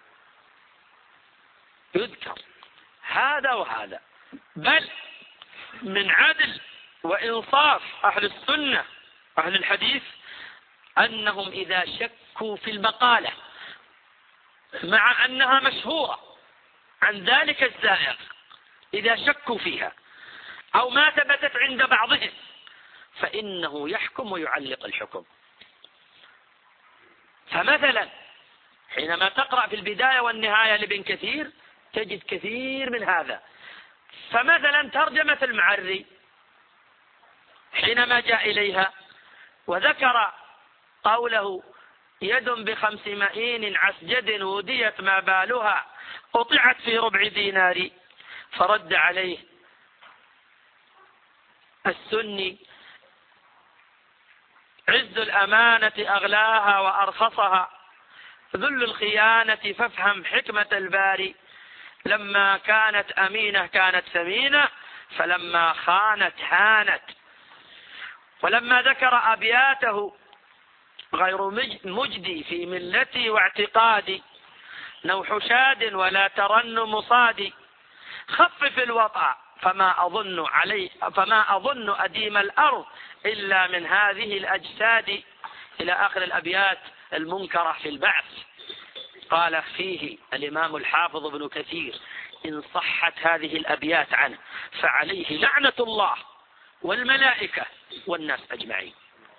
يذكر هذا وهذا. بل من عدل وإنصاف أهل السنة أهل الحديث أنهم إذا شكوا في المقالة مع أنها مشهورة عن ذلك الزائر، إذا شكوا فيها أو ما ثبتت عند بعضهم فإنه يحكم ويعلق الحكم. فمثلا حينما تقرأ في البداية والنهاية لابن كثير تجد كثير من هذا. فمثلا ترجمة المعري حينما جاء إليها وذكر قوله يد ب5 مئين عسجد وديت ما بالها قطعت في ربع دينار، فرد عليه السني عز الأمانة أغلاها وأرخصها، ذل الخيانة فافهم حكمة الباري، لما كانت أمينة كانت ثمينة، فلما خانت هانت. ولما ذكر أبياته غير مجدي في ملتي واعتقادي، نوح شاد ولا ترنم صادي، خفف الوطأ فما أظن أديم الأرض إلا من هذه الأجساد، إلى آخر الأبيات المنكرة في البعث. قال فيه الإمام الحافظ ابن كثير: إن صحت هذه الأبيات عنه فعليه لعنة الله والملائكة والناس أجمعين.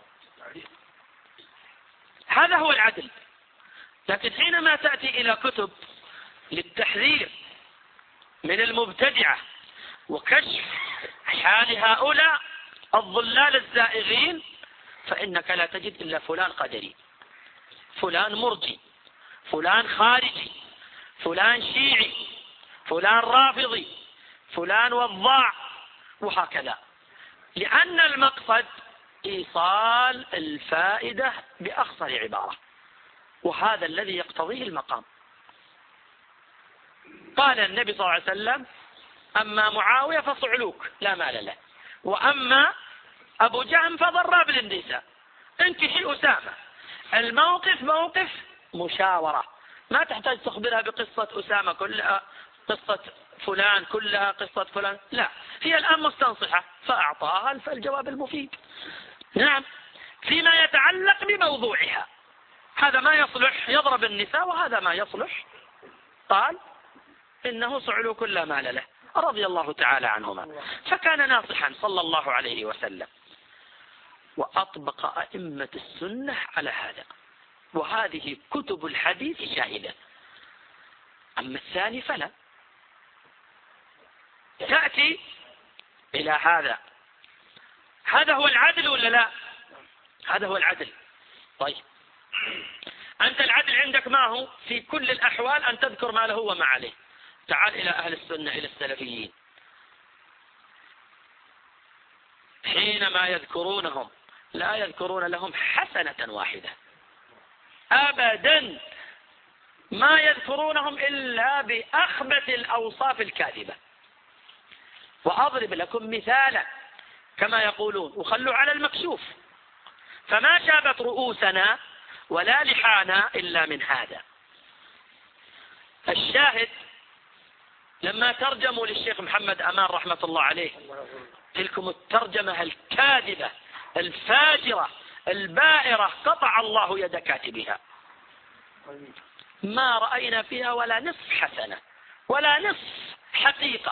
هذا هو العدل. لكن حينما تأتي إلى كتب للتحذير من المبتدعة وكشف حال هؤلاء الضلال الزائغين، فإنك لا تجد إلا فلان قدري، فلان مرجي، فلان خارجي، فلان شيعي، فلان رافضي، فلان وضاع، وهكذا، لأن المقصد إيصال الفائدة بأخصر عبارة، وهذا الذي يقتضيه المقام. قال النبي صلى الله عليه وسلم: أما معاوية فصعلوك لا مال له، وأما أبو جهم فضراب للنساء، انكحي أسامة. الموقف موقف مشاورة، ما تحتاج تخبرها بقصة أسامة كلها، قصة فلان كلها، قصة فلان، لا، هي الآن مستنصحة فأعطاها الجواب المفيد. نعم، فيما يتعلق بموضوعها، هذا ما يصلح يضرب النساء، وهذا ما يصلح قال إنه صعلوك لا مال له، رضي الله تعالى عنهما. فكان ناصحا صلى الله عليه وسلم، وأطبق أئمة السنة على هذا، وهذه كتب الحديث شاهدة. أما الثاني فلا. تأتي إلى هذا هو العدل ولا لا؟ هذا هو العدل. طيب، أنت العدل عندك ما هو؟ في كل الأحوال أن تذكر ما له وما عليه. تعال إلى أهل السنة، إلى السلفيين، حينما يذكرونهم لا يذكرون لهم حسنة واحدة أبدا، ما يذكرونهم إلا بأخبث الأوصاف الكاذبة. وأضرب لكم مثالا كما يقولون: وخلوا على المكشوف، فما شابت رؤوسنا ولا لحانا إلا من هذا. الشاهد لما ترجموا للشيخ محمد أمان رحمة الله عليه تلكم الترجمة الكاذبة الفاجرة البائرة، قطع الله يد كاتبها، ما رأينا فيها ولا نصف حسنة ولا نصف حقيقة.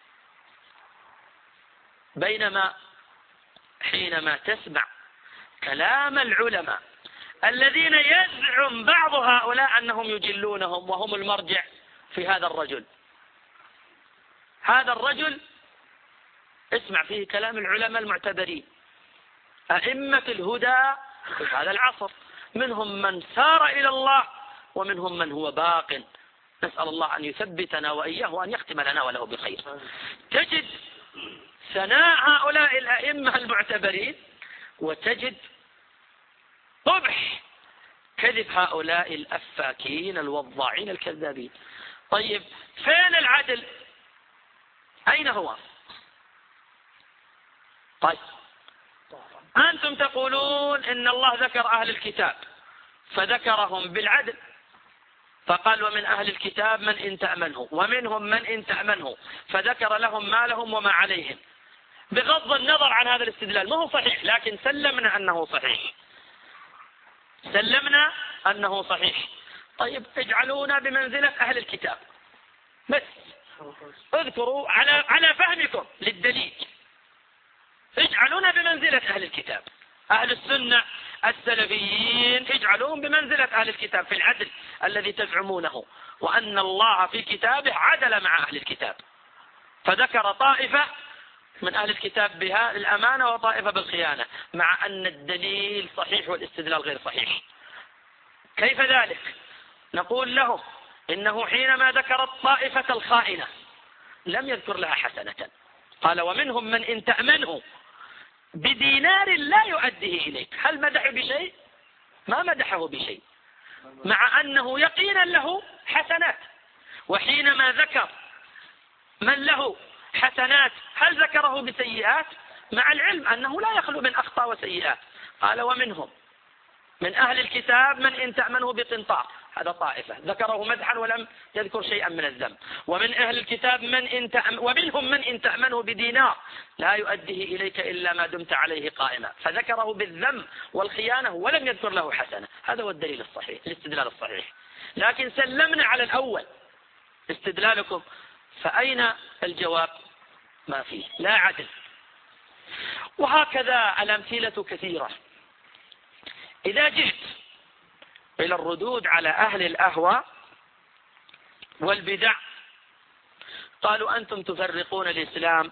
بينما حينما تسمع كلام العلماء الذين يزعم بعض هؤلاء أنهم يجلونهم وهم المرجع في هذا الرجل، هذا الرجل اسمع فيه كلام العلماء المعتبرين أئمة الهدى في هذا العصر، منهم من سار إلى الله ومنهم من هو باق، نسأل الله أن يثبتنا وإياه وأن يختم لنا وله بخير. تجد ثناء هؤلاء الأئمة المعتبرين، وتجد قبح كذب هؤلاء الأفاكين الوضاعين الكذابين. طيب، فين العدل؟ أين هو؟ طيب، أنتم تقولون إن الله ذكر أهل الكتاب فذكرهم بالعدل، فقال: ومن أهل الكتاب من إن تأمنه، ومنهم من إن تأمنه، فذكر لهم ما لهم وما عليهم. بغض النظر عن هذا الاستدلال ما هو صحيح، لكن سلمنا أنه صحيح، سلمنا أنه صحيح. طيب، اجعلونا بمنزلة أهل الكتاب بس، اذكروا على فهمكم للدليل، اجعلونا بمنزلة أهل الكتاب. أهل السنة السلفيين اجعلوهم بمنزلة أهل الكتاب في العدل الذي تزعمونه، وأن الله في كتابه عدل مع أهل الكتاب، فذكر طائفة من أهل الكتاب بها الأمانة وطائفة بالخيانة، مع أن الدليل صحيح والاستدلال غير صحيح. كيف ذلك؟ نقول له إنه حينما ذكر الطائفة الخائنة لم يذكر لها حسنة. قال ومنهم من إن تأمنه بدينار لا يؤديه إليك. هل مدح بشيء؟ ما مدحه بشيء، مع أنه يقينا له حسنات. وحينما ذكر من له حسنات هل ذكره بسيئات؟ مع العلم أنه لا يخلو من أخطاء وسيئات. قال ومنهم من أهل الكتاب من إن تأمنه بقنطار، هذا طائفة ذكره مدحا ولم يذكر شيئا من الذنب. ومن أهل الكتاب ومنهم من إن تأمنه بدينار لا يؤديه إليك إلا ما دمت عليه قائما، فذكره بالذنب والخيانة ولم يذكر له حسنة. هذا هو الدليل الصحيح، الاستدلال الصحيح. لكن سلمنا على الأول استدلالكم، فأين الجواب؟ ما فيه، لا عدل. وهكذا الأمثلة كثيرة. إذا جئت إلى الردود على أهل الأهواء والبدع قالوا أنتم تفرقون الإسلام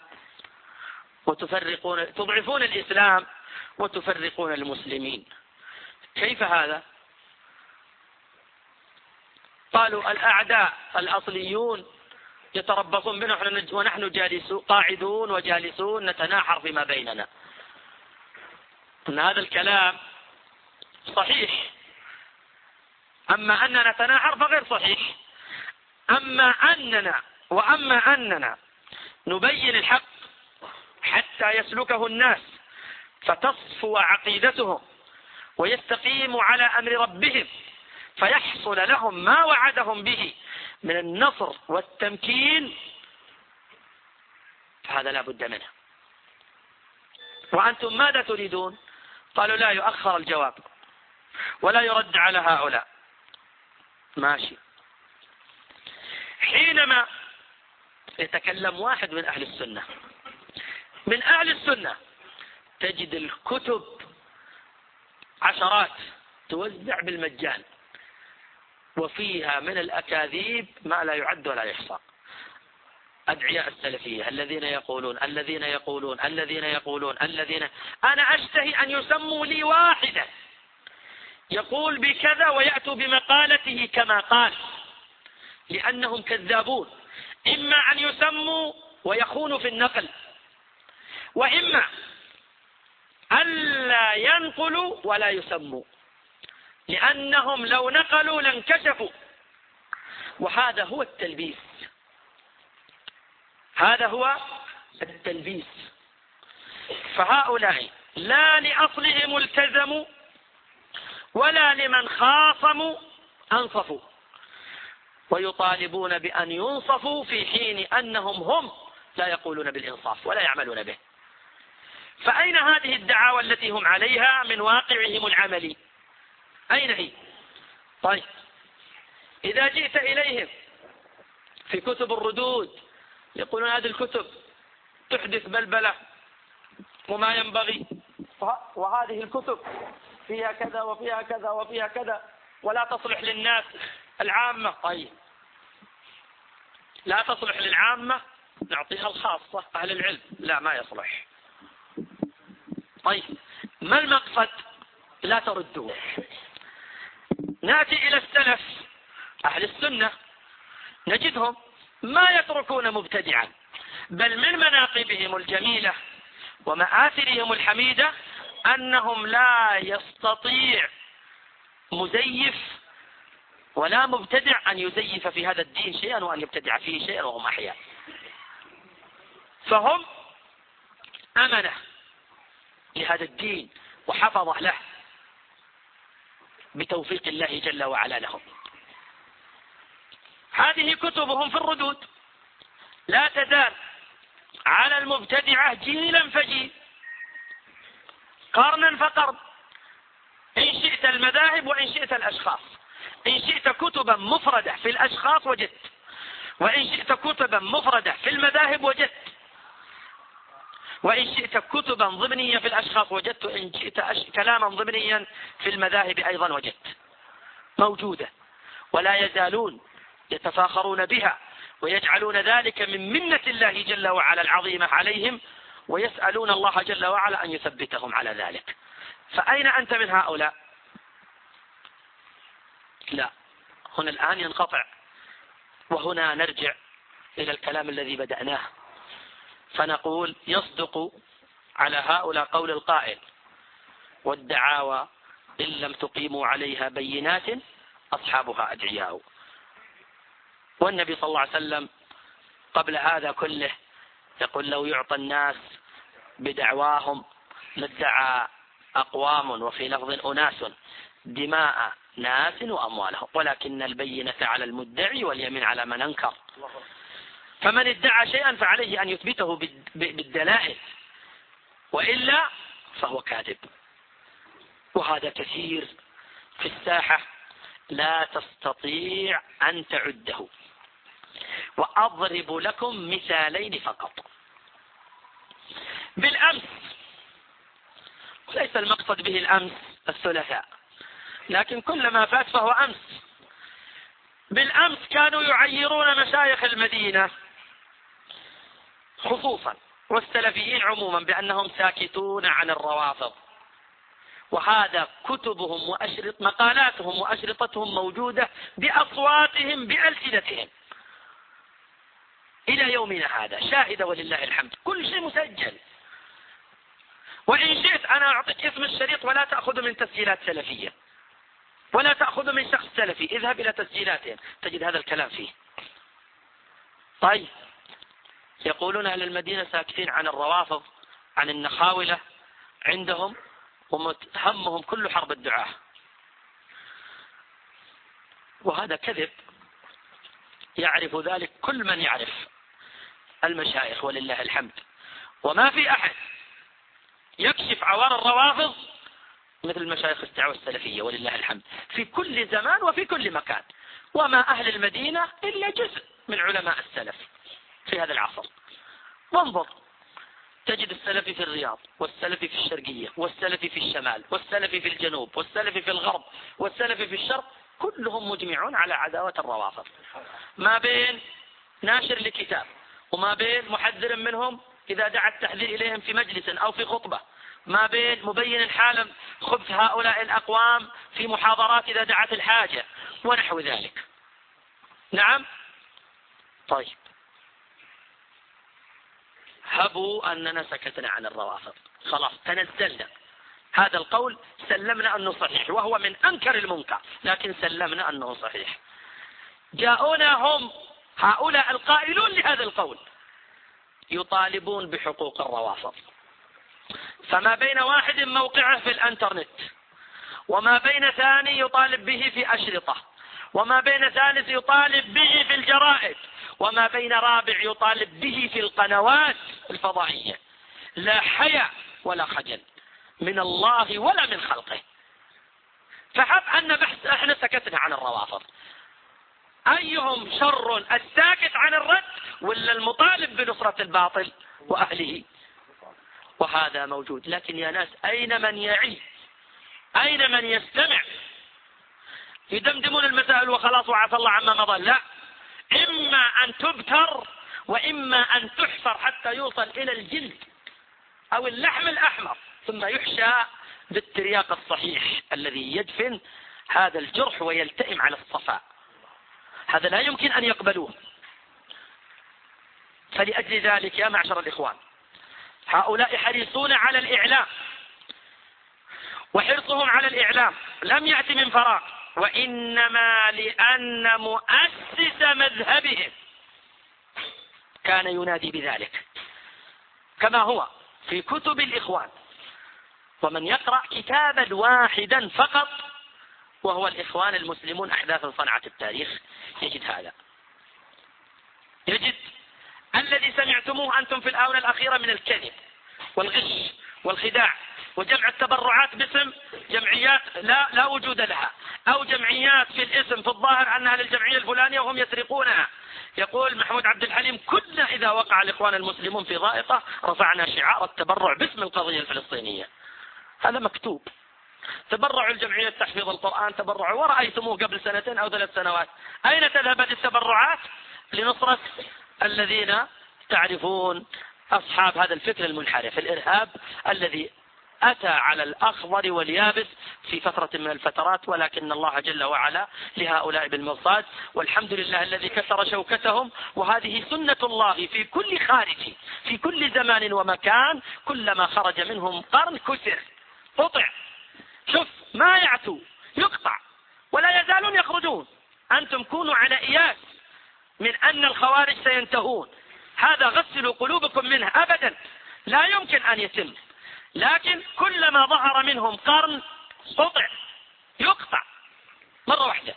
تضعفون الإسلام وتفرقون المسلمين. كيف هذا؟ قالوا الأعداء الأصليون يتربصون بنا ونحن قاعدون وجالسون نتناحر فيما بيننا. أن هذا الكلام صحيح، أما أننا نتناحر فغير صحيح. أما أننا نبين الحق حتى يسلكه الناس فتصفو عقيدتهم ويستقيموا على أمر ربهم فيحصل لهم ما وعدهم به من النصر والتمكين، فهذا لا بد منه. وأنتم ماذا تريدون؟ قالوا لا يؤخر الجواب ولا يرد على هؤلاء. ماشي. حينما يتكلم واحد من أهل السنة، من أهل السنة تجد الكتب عشرات توزع بالمجان، وفيها من الأكاذيب ما لا يعد ولا يحصى. أدعياء السلفية الذين يقولون أنا أشتهي أن يسموا لي واحدا يقول بكذا ويأتوا بمقالته كما قال، لأنهم كذابون. إما أن يسموا ويخونوا في النقل، وإما ألا ينقلوا ولا يسموا، لأنهم لو نقلوا لانكشفوا. وهذا هو التلبيس، هذا هو التلبيس. فهؤلاء لا لأصلهم التزموا ولا لمن خاصموا أنصفوا، ويطالبون بأن ينصفوا في حين أنهم هم لا يقولون بالإنصاف ولا يعملون به. فأين هذه الدعاوى التي هم عليها من واقعهم العملي؟ أين هي؟ طيب، إذا جئت إليهم في كتب الردود يقولون هذه الكتب تحدث بلبلة وما ينبغي، وهذه الكتب فيها كذا وفيها كذا وفيها كذا ولا تصلح للناس العامة. طيب، لا تصلح للعامة نعطيها الخاصة أهل العلم، لا ما يصلح. طيب، ما المقصد؟ لا تردوه. نأتي إلى السلف أهل السنة نجدهم ما يتركون مبتدعا، بل من مناقبهم الجميلة ومآثرهم الحميدة أنهم لا يستطيع مزيف ولا مبتدع أن يزيف في هذا الدين شيئا وأن يبتدع فيه شيئا وهم أحياء. فهم أمنة لهذا الدين وحفظه له بتوفيق الله جل وعلا لهم. هذه كتبهم في الردود لا تزال على المبتدعة جيلا فجيل، قرنا فقرن، إن شئت المذاهب وإن شئت الأشخاص. إن شئت كتبا مفردة في الأشخاص وجدت، وإن شئت كتبا مفردة في المذاهب وجدت، وإن شئت كتبا ضمنية في الأشخاص وجدت، وإن شئت كلاما ضمنيا في المذاهب أيضا وجدت، موجودة. ولا يزالون يتفاخرون بها ويجعلون ذلك من منة الله جل وعلا العظيمة عليهم، ويسألون الله جل وعلا أن يثبتهم على ذلك. فأين أنت من هؤلاء؟ لا، هنا الآن ينقطع. وهنا نرجع إلى الكلام الذي بدأناه، فنقول يصدق على هؤلاء قول القائل: والدعاوى إن لم تقيموا عليها بينات أصحابها أدعياء. والنبي صلى الله عليه وسلم قبل هذا كله يقول: لو يعطى الناس بدعواهم لادعى أقوام، وفي لفظ أناس، دماء ناس وأموالهم، ولكن البينة على المدعي واليمين على من أنكر. فمن ادعى شيئا فعليه أن يثبته بالدلائل، وإلا فهو كاذب. وهذا كثير في الساحة لا تستطيع أن تعده. وأضرب لكم مثالين فقط. بالأمس، ليس المقصد به الأمس الثلاثاء، لكن كل ما فات فهو أمس. بالأمس كانوا يعيرون مشايخ المدينة خصوصا والسلفيين عموما بأنهم ساكتون عن الروافض، وهذا كتبهم مقالاتهم وأشرطتهم موجودة بأصواتهم بألسنتهم إلى يومنا هذا شاهدة ولله الحمد، كل شيء مسجل. وإن شئت أنا أعطيك اسم الشريط ولا تأخذ من تسجيلات سلفية ولا تأخذ من شخص سلفي، اذهب إلى تسجيلاتهم تجد هذا الكلام فيه. طيب، يقولون أهل المدينة ساكتين عن الروافض، عن النخاولة عندهم، ومتهمهم كل حرب الدعاة. وهذا كذب، يعرف ذلك كل من يعرف المشايخ ولله الحمد. وما في أحد يكشف عوار الروافض مثل المشايخ الدعوة السلفية ولله الحمد في كل زمان وفي كل مكان. وما أهل المدينة إلا جزء من علماء السلف في هذا العصر. وانظر تجد السلفي في الرياض، والسلفي في الشرقية، والسلفي في الشمال، والسلفي في الجنوب، والسلفي في الغرب، والسلفي في الشرق، كلهم مجمعون على عداوة الروافض، ما بين ناشر لكتاب وما بين محذر منهم إذا دعا التحذير إليهم في مجلس أو في خطبة، ما بين مبين الحالم خبث هؤلاء الأقوام في محاضرات إذا دعت الحاجة ونحو ذلك. نعم. طيب، هبوا أننا سكتنا عن الروافض، خلاص تنزلنا، هذا القول سلمنا أنه صحيح، وهو من أنكر المنكر، لكن سلمنا أنه صحيح. جاءونا هم هؤلاء القائلون لهذا القول يطالبون بحقوق الروافض، فما بين واحد موقعه في الانترنت، وما بين ثاني يطالب به في أشرطة، وما بين ثالث يطالب به في الجرائد، وما بين رابع يطالب به في القنوات الفضائية. لا حياء ولا خجل من الله ولا من خلقه. فحب أن بحث احنا سكتنا عن الروافض. أيهم شر، الساكت عن الرد ولا المطالب بنصرة الباطل وأهله؟ وهذا موجود. لكن يا ناس، أين من يعي؟ أين من يستمع؟ يدمدمون المسائل وخلاص وعفى الله عما مضى. لا، إما أن تبتر وإما أن تحفر حتى يوصل إلى الجلد أو اللحم الأحمر، ثم يحشى بالترياق الصحيح الذي يدفن هذا الجرح ويلتئم على الصفاء. هذا لا يمكن أن يقبلوه. فلأجل ذلك يا معشر الإخوان، هؤلاء حريصون على الإعلام، وحرصهم على الإعلام لم يأتي من فراغ، وإنما لأن مؤسس مذهبهم كان ينادي بذلك، كما هو في كتب الإخوان. ومن يقرأ كتابا واحدا فقط وهو الإخوان المسلمون أحداث صنعة التاريخ يجد هذا، يجد الذي سمعتموه أنتم في الآونة الأخيرة من الكذب والغش والخداع وجمع التبرعات باسم جمعيات لا وجود لها، أو جمعيات في الاسم في الظاهر أنها للجمعية الفلانية وهم يسرقونها. يقول محمود عبد الحليم: كنا إذا وقع الإخوان المسلمون في ضائقة رفعنا شعار التبرع باسم القضية الفلسطينية. هذا مكتوب. تبرعوا الجمعية تحفيظ القرآن، تبرعوا، ورأيتموه قبل 2 أو 3 سنوات. أين تذهبت التبرعات لنصرة الذين تعرفون أصحاب هذا الفكر المنحرف، الإرهاب الذي أتى على الأخضر واليابس في فترة من الفترات، ولكن الله جل وعلا لهؤلاء بالمرصاد، والحمد لله الذي كسر شوكتهم. وهذه سنة الله في كل خارج، في كل زمان ومكان، كلما خرج منهم قرن كسر قطع. شوف ما يعتو يقطع ولا يزالون يخرجون. أنتم كونوا على إياس من أن الخوارج سينتهون، هذا غسلوا قلوبكم منه، أبدا لا يمكن أن يتم. لكن كلما ظهر منهم قرن قطع يقطع مرة واحدة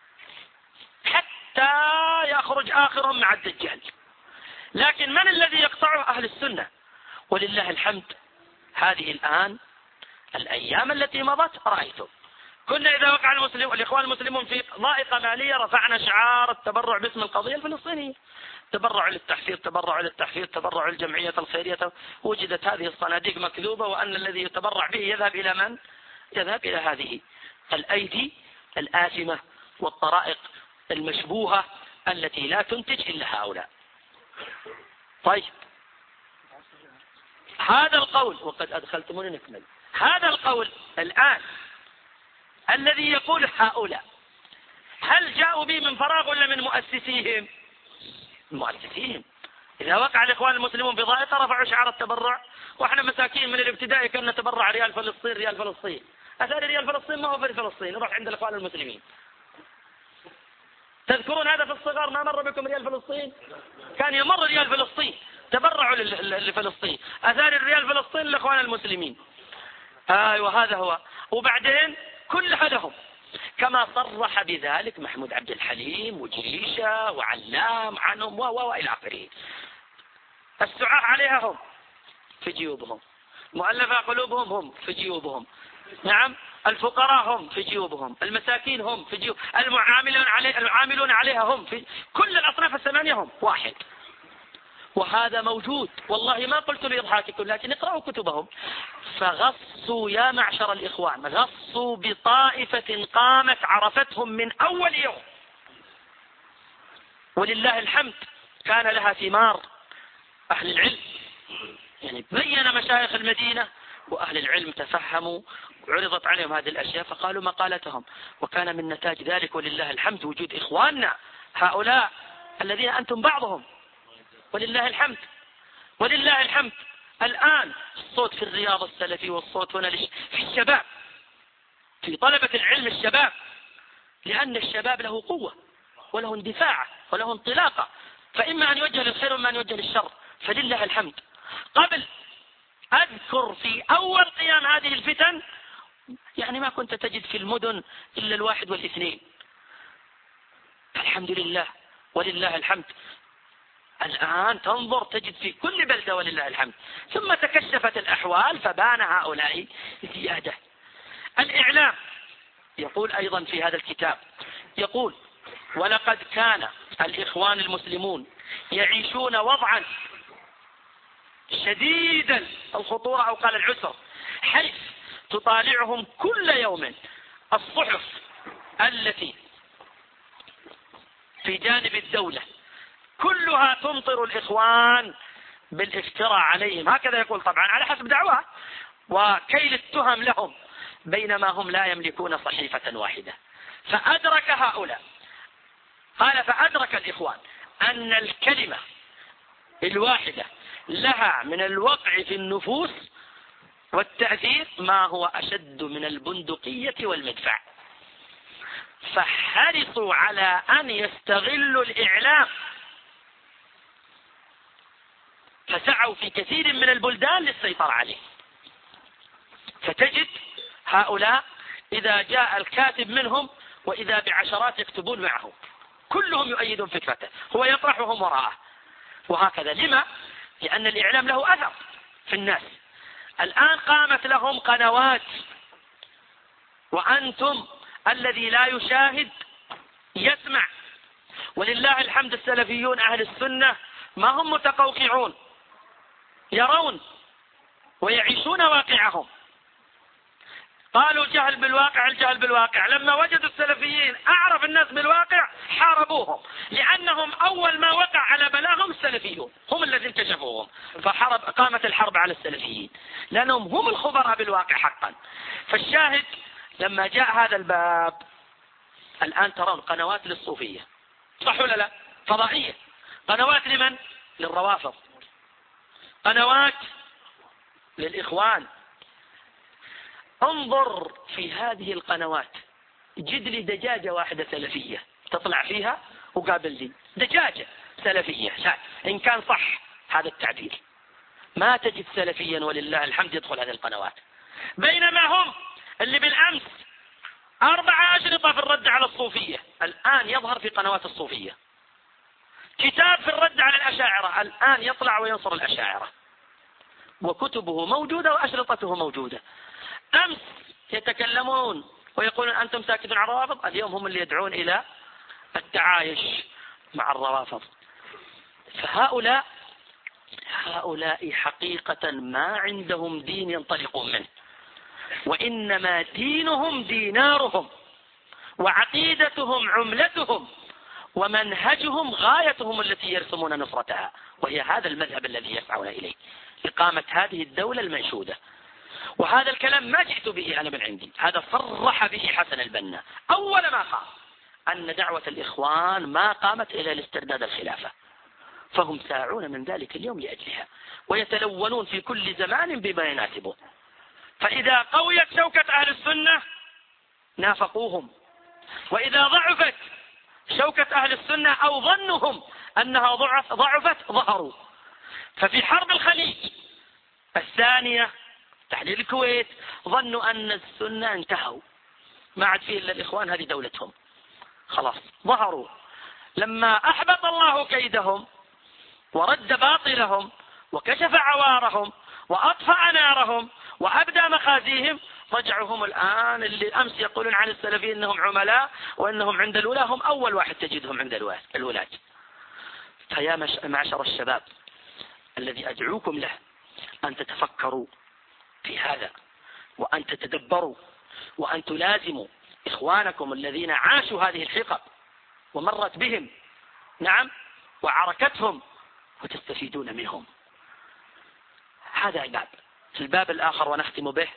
حتى يخرج آخرهم مع الدجال. لكن من الذي يقطعه؟ أهل السنة، ولله الحمد. هذه الآن الأيام التي مضت رأيتم كنا إذا وقع الإخوان المسلمون في ضائقة مالية رفعنا شعار التبرع باسم القضية الفلسطينية، تبرع للتحفيظ، تبرع للتحفيظ، تبرع للجمعية الخيرية. وجدت هذه الصناديق مكذوبة، وأن الذي يتبرع به يذهب إلى من؟ يذهب إلى هذه الأيدي الآثمة والطرائق المشبوهة التي لا تنتج إلا هؤلاء. طيب هذا القول، وقد أدخلتموني نكمل، هذا القول الآن الذي يقول هؤلاء هل جاءوا به من فراغ ولا من مؤسسيهم؟ مؤسسيهم. إذا وقع الإخوان المسلمون بضائقة رفعوا شعار التبرع، وإحنا مساكين من الابتدائي كنا نتبرع ريال فلسطين ريال فلسطين. أثار ريال فلسطين ما هو في فلسطين، نروح عند الإخوان المسلمين. تذكرون هذا في الصغر؟ ما مر بكم ريال فلسطين؟ كان يمر ريال فلسطين، تبرعوا لفلسطين، أثار الريال فلسطين للإخوان المسلمين. أيوة هذا هو. وبعدين كلها لهم، كما صرح بذلك محمود عبد الحليم وجريشة وعلام عنهم وإلى آخره. السعاة عليها هم في جيوبهم، مؤلفة قلوبهم هم في جيوبهم، نعم، الفقراء هم في جيوبهم، المساكين هم في جيوب، العاملون عليها هم في كل الأصناف الثمانية هم واحد. وهذا موجود، والله ما قلت لإضحاككم، لكن اقرأوا كتبهم. فغصوا يا معشر الإخوان، غصوا بطائفة قامت عرفتهم من أول يوم، ولله الحمد كان لها ثمار. أهل العلم يعني بين مشايخ المدينة وأهل العلم تفهموا وعرضت عليهم هذه الأشياء فقالوا مقالتهم، وكان من نتاج ذلك ولله الحمد وجود إخواننا هؤلاء الذين أنتم بعضهم، ولله الحمد ولله الحمد. الآن الصوت في الرياض السلفي، والصوت هنا في الشباب، في طلبة العلم الشباب، لأن الشباب له قوة وله اندفاع وله انطلاقة، فإما أن يوجه للخير وإما أن يوجه للشر، فلله الحمد. قبل أذكر في أول قيام هذه الفتن يعني ما كنت تجد في المدن إلا الواحد والاثنين، الحمد لله ولله الحمد. الآن تنظر تجد في كل بلدة ولله الحمد. ثم تكشفت الأحوال فبان هؤلاء زيادة. الإعلام يقول أيضا في هذا الكتاب، يقول ولقد كان الإخوان المسلمون يعيشون وضعا شديدا الخطورة أو قال العسر، حيث تطالعهم كل يوم الصحف التي في جانب الدولة كلها تمطر الإخوان بالافتراء عليهم، هكذا يقول طبعا على حسب دعواه، وكيل التهم لهم، بينما هم لا يملكون صحيفة واحدة. فأدرك هؤلاء، قال فأدرك الإخوان أن الكلمة الواحدة لها من الوقع في النفوس والتأثير ما هو أشد من البندقية والمدفع، فحرصوا على أن يستغلوا الإعلام، فسعوا في كثير من البلدان للسيطرة عليه. فتجد هؤلاء إذا جاء الكاتب منهم وإذا بعشرات يكتبون معه كلهم يؤيدون فكرته، هو يطرحهم وراءه، وهكذا. لما؟ لأن الإعلام له أثر في الناس. الآن قامت لهم قنوات، وأنتم الذي لا يشاهد يسمع، ولله الحمد. السلفيون أهل السنة ما هم متقوقعون، يرون ويعيشون واقعهم. قالوا جهل بالواقع، الجهل بالواقع. لما وجدوا السلفيين أعرف الناس بالواقع حاربوهم، لأنهم أول ما وقع على بلاهم السلفيون، هم الذين كشفوهم، قامت الحرب على السلفيين لأنهم هم الخبراء بالواقع حقا. فالشاهد لما جاء هذا الباب، الآن ترون قنوات للصوفية، صح ولا لا؟ فضائية. قنوات لمن؟ للروافض. قنوات للإخوان. انظر في هذه القنوات، جد لي دجاجة واحدة سلفية تطلع فيها وقابل لي دجاجة سلفية، إن كان صح هذا التعبير، ما تجد سلفيا ولله الحمد يدخل هذه القنوات. بينما هم اللي بالأمس 4 أشرطة في الرد على الصوفية الآن يظهر في قنوات الصوفية، كتاب في الرد على الأشاعرة الآن يطلع وينصر الأشاعرة، وكتبه موجودة وأشرطته موجودة. أمس يتكلمون ويقولون أنتم ساكتون على الروافض، اليوم هم اللي يدعون إلى التعايش مع الروافض. فهؤلاء حقيقة ما عندهم دين ينطلقون منه، وإنما دينهم دينارهم، وعقيدتهم عملتهم، ومنهجهم غايتهم التي يرسمون نصرتها، وهي هذا المذهب الذي يسعون إليه، إقامة هذه الدولة المنشودة. وهذا الكلام ما جئت به أنا من عندي، هذا صرح به حسن البنا أول ما قال أن دعوة الإخوان ما قامت إلى الاسترداد الخلافة، فهم ساعون من ذلك اليوم لأجلها، ويتلونون في كل زمان بما يناسبه. فإذا قويت شوكة أهل السنة نافقوهم، وإذا ضعفت شوكة أهل السنة أو ظنهم أنها ضعفت ظهروا. ففي حرب الخليج الثانية تحرير الكويت ظنوا أن السنة انتهوا، ما عاد فيه إلا الإخوان، هذه دولتهم، خلاص ظهروا. لما أحبط الله كيدهم ورد باطلهم وكشف عوارهم وأطفأ نارهم وأبدى مخازيهم، رجعوا هم الآن اللي أمس يقولون عن السلفيين أنهم عملاء وأنهم عند الولاة، هم أول واحد تجدهم عند الولاة. فيا معشر الشباب الذي أدعوكم له أن تتفكروا في هذا، وأن تتدبروا، وأن تلازموا إخوانكم الذين عاشوا هذه الحقب ومرت بهم، نعم، وعركتهم، وتستفيدون منهم. هذا الباب. الباب الآخر ونختم به،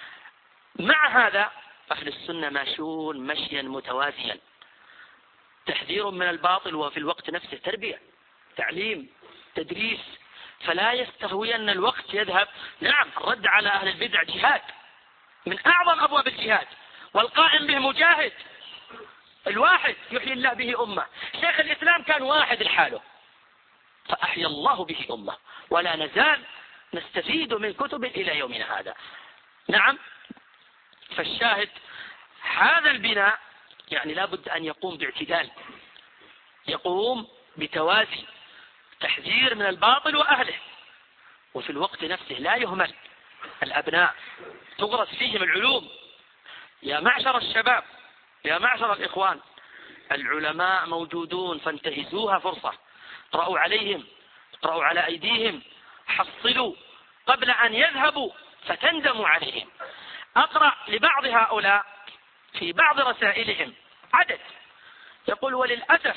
مع هذا أهل السنة ماشون مشيا متوازيا، تحذير من الباطل وفي الوقت نفسه تربية، تعليم، تدريس، فلا يستهوين الوقت يذهب. نعم، الرد على أهل البدع جهاد من أعظم أبواب الجهاد، والقائم به مجاهد، الواحد يحيي الله به أمة. شيخ الإسلام كان واحد لحاله فأحيا الله به أمة، ولا نزال نستفيد من كتب إلى يومنا هذا. نعم، فالشاهد هذا البناء يعني لابد أن يقوم باعتدال، يقوم بتوازي، تحذير من الباطل وأهله، وفي الوقت نفسه لا يهمل الأبناء، تغرس فيهم العلوم. يا معشر الشباب، يا معشر الإخوان، العلماء موجودون فانتهزوها فرصة، اقرأوا عليهم، اقرأوا على أيديهم، حصلوا قبل أن يذهبوا فتندموا عليهم. أقرأ لبعض هؤلاء في بعض رسائلهم عدد يقول: وللأسف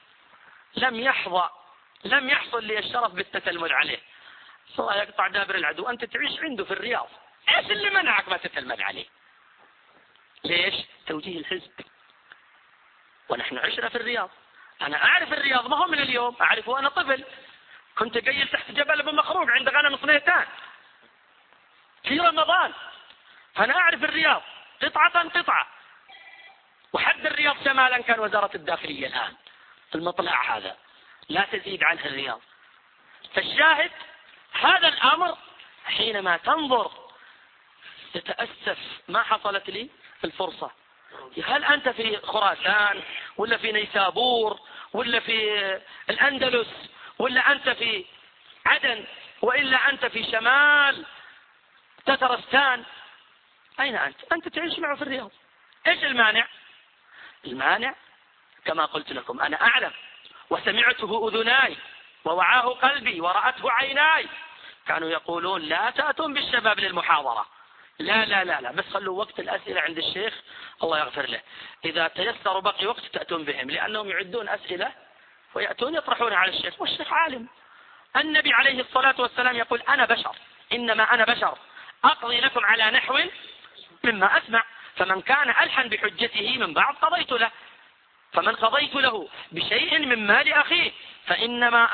لم يحصل لي الشرف بالتتلمذ عليه. الله يقطع دابر العدو، أنت تعيش عنده في الرياض، إيش اللي منعك ما تتلمذ عليه؟ ليش؟ توجيه الحزب. ونحن عشنا في الرياض، أنا أعرف الرياض، ما هو من اليوم، أعرفه وأنا طفل، كنت قيل تحت جبل ابن مخروق عند غنم صنيتان في رمضان، فأنا أعرف الرياض قطعة، وحد الرياض شمالا كان وزارة الداخلية الآن في المطلع هذا، لا تزيد عنه الرياض. فالشاهد هذا الأمر حينما تنظر تتأسف، ما حصلت لي الفرصة. هل أنت في خراسان ولا في نيسابور ولا في الأندلس ولا أنت في عدن وإلا أنت في شمال تترستان؟ أين أنت تعيش معه في الرياض. إيش المانع؟ المانع كما قلت لكم، أنا أعلم وسمعته أذناي ووعاه قلبي ورأته عيناي، كانوا يقولون لا تأتون بالشباب للمحاضرة، لا لا لا لا، بس خلوا وقت الأسئلة عند الشيخ الله يغفر له، إذا تيسر بقي وقت تأتون بهم، لأنهم يعدون أسئلة ويأتون يطرحون على الشيخ، والشيخ عالم. النبي عليه الصلاة والسلام يقول أنا بشر، إنما أنا بشر أقضي لكم على نحو مما أسمع، فمن كان ألحن بحجته من بعض قضيت له، فمن قضيت له بشيء من مال أخيه فإنما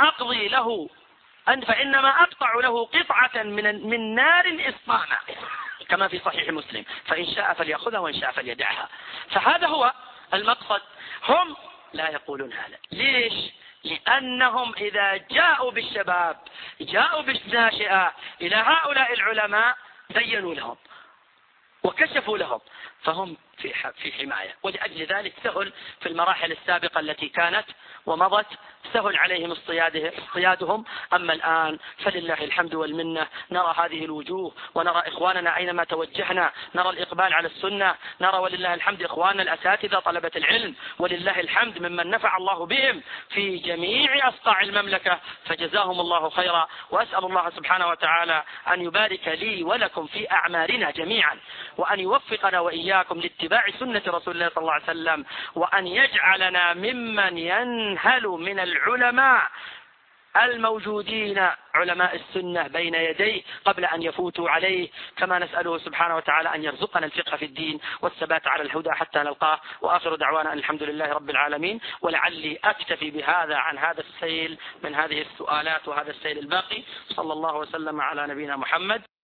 أقطع له قطعة من نار إسطامة، كما في صحيح مسلم، فإن شاء فليأخذها وإن شاء فليدعها. فهذا هو المقصد. هم لا يقولون هذا. ليش؟ لأنهم إذا جاءوا بالشباب، جاءوا بالناشئة إلى هؤلاء العلماء بينوا لهم وكشفوا لهم، فهم في حماية. ولأجل ذلك سهل في المراحل السابقة التي كانت ومضت، سهل عليهم اصطيادهم. أما الآن فلله الحمد والمنة، نرى هذه الوجوه ونرى إخواننا أينما توجهنا، نرى الإقبال على السنة، نرى ولله الحمد إخواننا الأساتذة طلبة العلم ولله الحمد ممن نفع الله بهم في جميع أصقاع المملكة، فجزاهم الله خيرا. وأسأل الله سبحانه وتعالى أن يبارك لي ولكم في أعمارنا جميعا، وأن يوفقنا وإياكم لاتباع سنة رسول الله صلى الله عليه وسلم، وأن يجعلنا ممن ينهل من العلماء الموجودين علماء السنة بين يديه قبل أن يفوتوا عليه، كما نسأله سبحانه وتعالى أن يرزقنا الفقه في الدين والثبات على الهدى حتى نلقاه. وآخر دعوانا أن الحمد لله رب العالمين. ولعلي أكتفي بهذا عن هذا السيل من هذه السؤالات وهذا السيل الباقي. صلى الله وسلم على نبينا محمد.